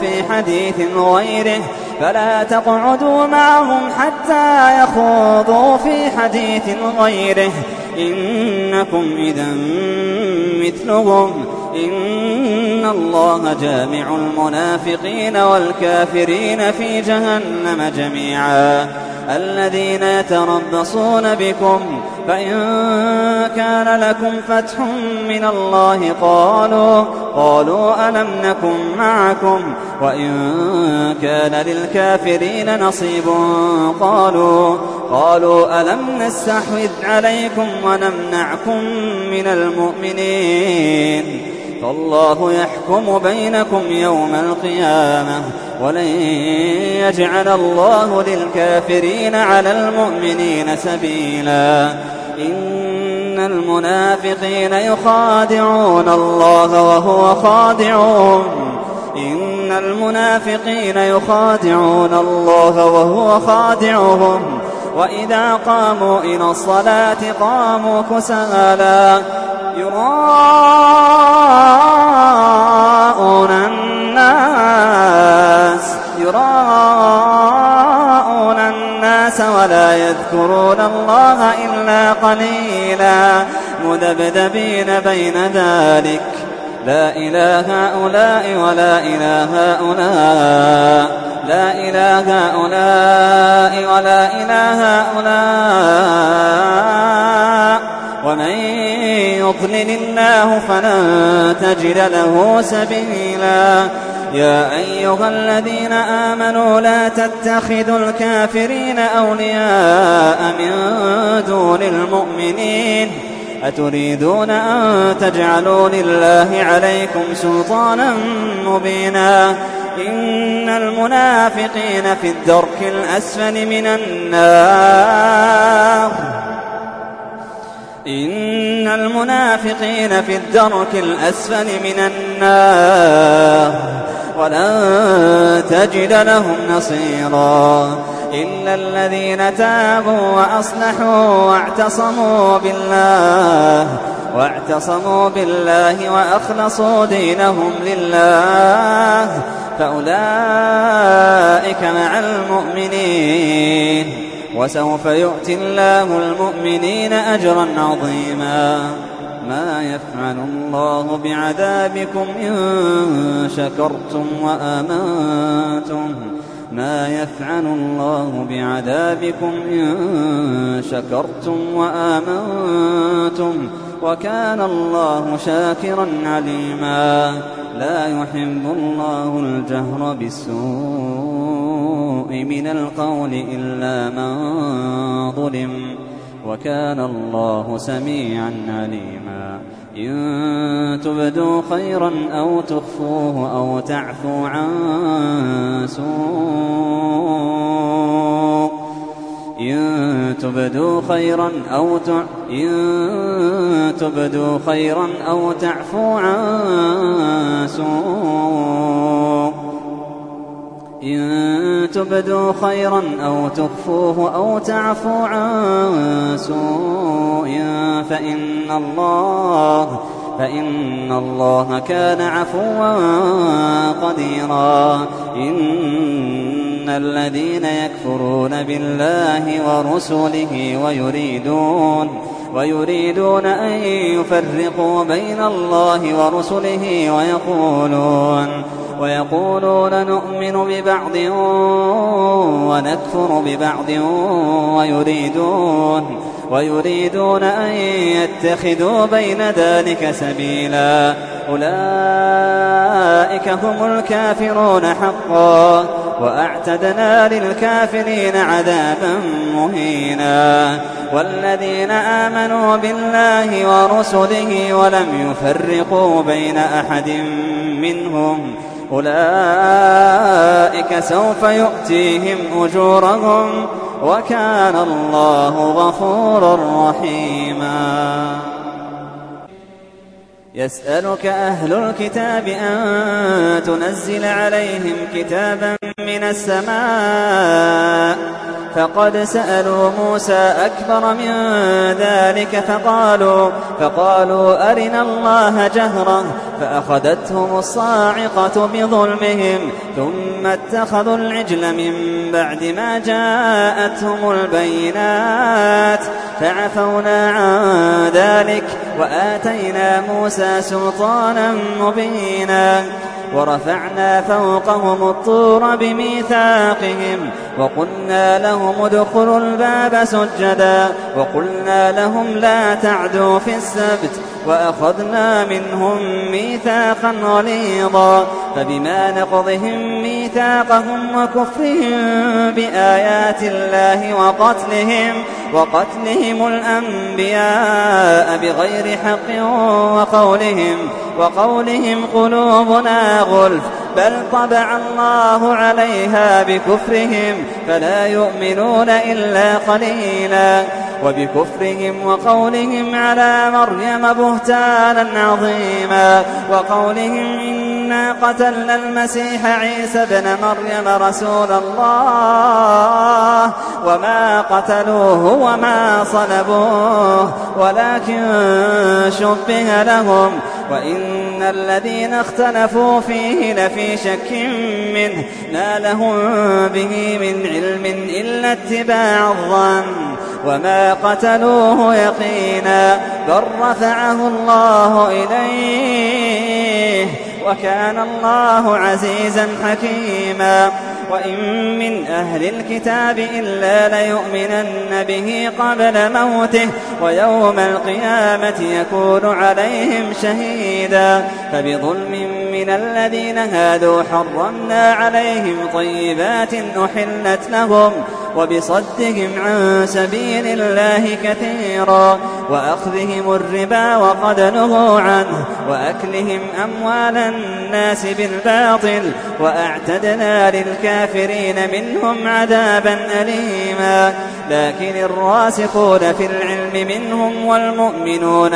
في حديث غيره إنكم إذا مثلهم إن الله جامع المنافقين والكافرين في جهنم جميعا الذين يتربصون بكم فإن كان لكم فتح من الله قالوا ألم نكن معكم وإن كان للكافرين نصيب قالوا ألم نستحوذ عليكم ونمنعكم من المؤمنين فالله يحكم بينكم يوم القيامة ولن يجعل الله للكافرين على المؤمنين سبيلا إن المنافقين يخادعون الله وهو خادعهم وإذا قاموا إلى الصلاة قاموا كسالى يراءون الناس ولا يذكرون الله إلا قليلا مذبذبين بين ذلك لا إله هؤلاء ولا إله هؤلاء لا إله هؤلاء ولا إله هؤلاء ومن يضلل الله فلن تجد له سبيلا يا أيها الذين آمنوا لا تتخذوا الكافرين أولياء من دون المؤمنين أتريدون أن تجعلوا لله عليكم سلطانا مبينا إن المنافقين في الدرك الأسفل من النار ولن تجد لهم نصيرا إلا الذين تابوا وأصلحوا واعتصموا بالله وأخلصوا دينهم لله فأولئك مع المؤمنين وسوف يؤتي الله المؤمنين أجرا عظيما ما يفعل الله بعذابكم إن شكرتم وآمنتم وكان الله شاكرا عليما لا يحب الله الجهر بالسوء من القول إلا من ظلم وكان الله سميعا عليما إن تبدوا خيرا أو تخفوه أو تعفو عن سوء إن تبدوا خيرا أو تعفو عن سوء إن تبدوا خيرا أو تخفوه أو تعفو عن سوء فإن الله كان عفوا قديرا. إن الذين يكفرون بالله ورسله ويريدون أن يفرقوا بين الله ورسله ويقولون نؤمن ببعض ونكفر ببعض ويريدون أن يتخذوا بين ذلك سبيلا. أولئك هم الكافرون حقا وأعتدنا للكافرين عذابا مهينا. والذين آمنوا بالله ورسله ولم يفرقوا بين أحد منهم أولئك سوف يؤتيهم أجورهم وكان الله غفورا رحيما. يسألك أهل الكتاب أن تنزل عليهم كتابا من السماء فقد سألوا موسى أكبر من ذلك فقالوا أرنا الله جهرة فأخذتهم الصاعقة بظلمهم ثم اتخذوا العجل من بعد ما جاءتهم البينات فعفونا عن ذلك وآتينا موسى سلطانا مبينا. ورفعنا فوقهم الطور بميثاقهم وقلنا لهم ادخلوا الباب سجدا وقلنا لهم لا تعدوا في السبت وأخذنا منهم ميثاقا غليظا. فبما نقضهم ميثاقهم وكفرهم بآيات الله وقتلهم الأنبياء بغير حق وقولهم قلوبنا غلف بل طبع الله عليها بكفرهم فلا يؤمنون إلا قليلا. وبكفرهم وقولهم على مريم بهتانا عظيما وقولهم إنا قتلنا المسيح عيسى ابن مريم رسول الله وما قتلوه وما صلبوه ولكن شبه لهم وإن الذين اختلفوا فيه لفي شك منه ما لهم به من علم إلا اتباع الظن وما قتلوه يقينا بل رفعه الله إليه وكان الله عزيزا حكيما. وإن من أهل الكتاب إلا ليؤمنن به قبل موته ويوم القيامة يكون عليهم شهيدا. فبظلم من الذين هادوا حرمنا عليهم طيبات أحلت لهم وبصدهم عن سبيل الله كثيرا وأخذهم الربا وقد نهوا عنه وأكلهم أموال الناس بالباطل وأعتدنا للكافرين منهم عذابا أليما. لكن الراسخون في العلم منهم والمؤمنون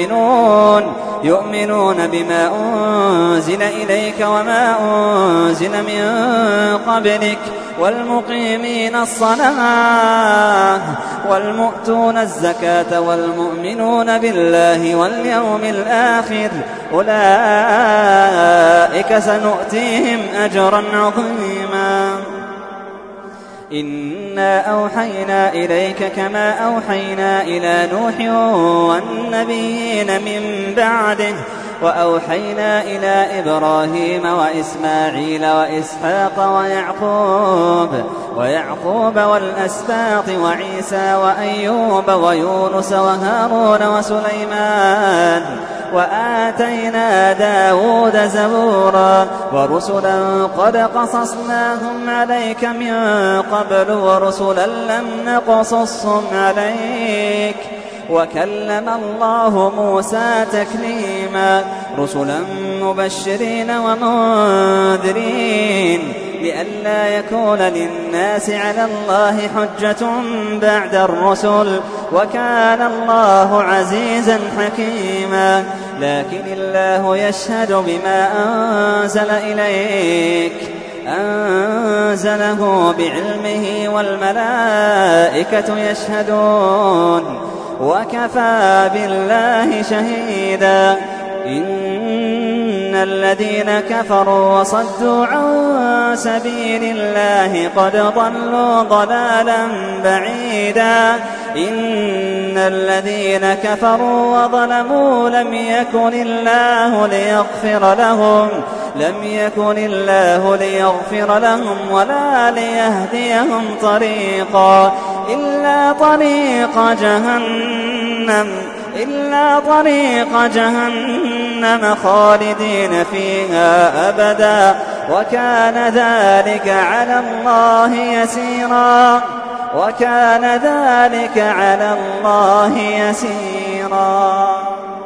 يؤمنون بما أنزل إليك وما أنزل من قبلك والمقيمين الصلاة والمؤتون الزكاة والمؤمنون بالله واليوم الآخر أولئك سنؤتيهم أجرا عظيما. إنا أوحينا إليك كما أوحينا إلى نوح والنبيين من بعده وأوحينا إلى إبراهيم وإسماعيل وإسحاق ويعقوب والأسباط وعيسى وأيوب ويونس وهارون وسليمان وآتينا داود زبورا ورسلا قد قصصناهم عليك من قبل ورسلا لم نقصصهم عليك وكلم الله موسى تكليما. رسلا مبشرين ومنذرين لئلا يكون للناس على الله حجة بعد الرسل وكان الله عزيزا حكيما. لكن الله يشهد بما أنزل إليك أنزله بعلمه والملائكة يشهدون وكفى بالله شهيدا. إن الذين كفروا وصدوا عن سبيل الله قد ضلوا ضلالا بعيدا إن الذين كفروا وظلموا لم يكن الله ليغفر لهم ولا ليهديهم طريقا إلا طريق جهنم خالدين فيها أبدا وكان ذلك على الله يسيرا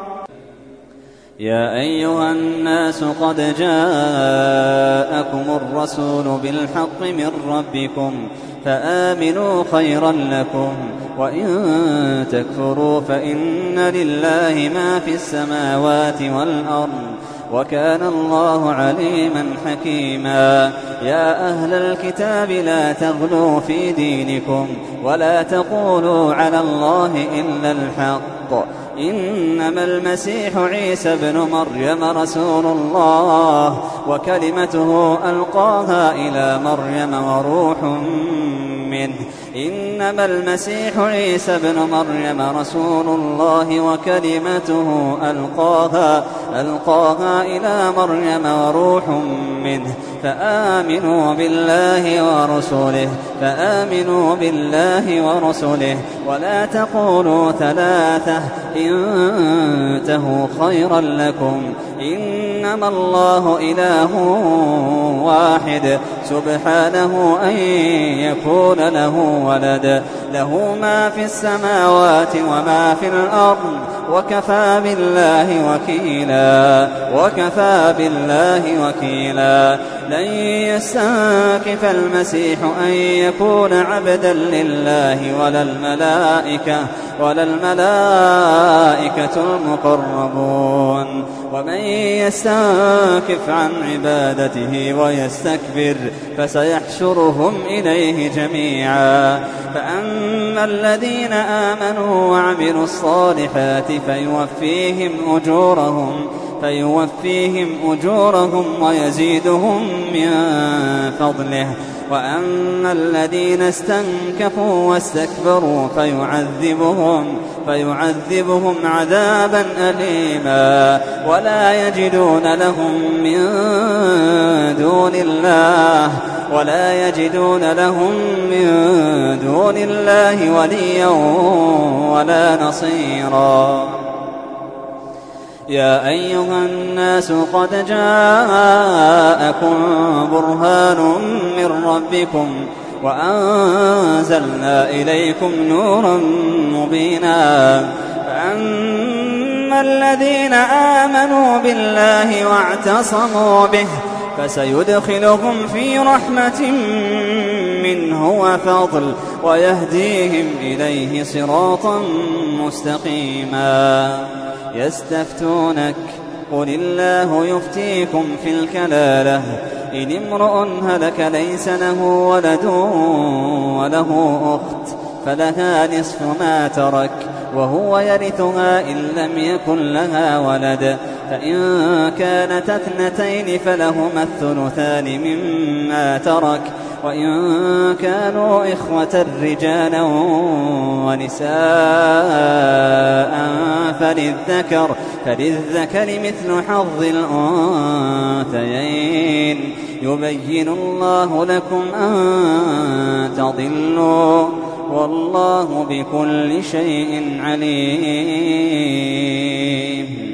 يا أيها الناس قد جاءكم الرسول بالحق من ربكم فآمنوا خيرا لكم وإن تكفروا فإن لله ما في السماوات والأرض وكان الله عليما حكيما يا أهل الكتاب لا تغلوا في دينكم ولا تقولوا على الله إلا الحق إنما المسيح عيسى بن مريم رسول الله وكلمته ألقاها إلى مريم وروح منه إنما المسيح عيسى بن مريم رسول الله وكلمته ألقاها إلى مريم وروح منه فآمنوا بالله ورسله ولا تقولوا ثلاثة انتهوا خيرا لكم إنما الله إله واحد سبحانه أن يكون له ولد له ما في السماوات وما في الأرض وكفى بالله وكيلا لن يستنكف المسيح أن يكون عبدا لله ولا الملائكة المقربون ومن يستنكف عن عبادته ويستكبر فسيحشرهم إليه جميعا فأما الذين آمنوا وعملوا الصالحات فيوفيهم أجورهم ويزيدهم من فضله وأما الذين استنكفوا واستكبروا فيعذبهم عذابا أليما ولا يجدون لهم من دون الله وليا ولا نصيرا يا أيها الناس قد جاءكم برهان من ربكم وأنزلنا إليكم نورا مبينا فأما الذين آمنوا بالله واعتصموا به فسيدخلهم في رحمة منه وفضل ويهديهم إليه صراطا مستقيما يستفتونك قل الله يفتيكم في الكلالة إن امرؤ هلك ليس له ولد وله أخت فلها نصف ما ترك وهو يرثها إن لم يكن لها ولد فإن كانت اثنتين فلهما الثلثان مما ترك وإن كانوا إخوة رجالا ونساء فللذكر مثل حظ الأنثيين يبين الله لكم أن تضلوا والله بكل شيء عليم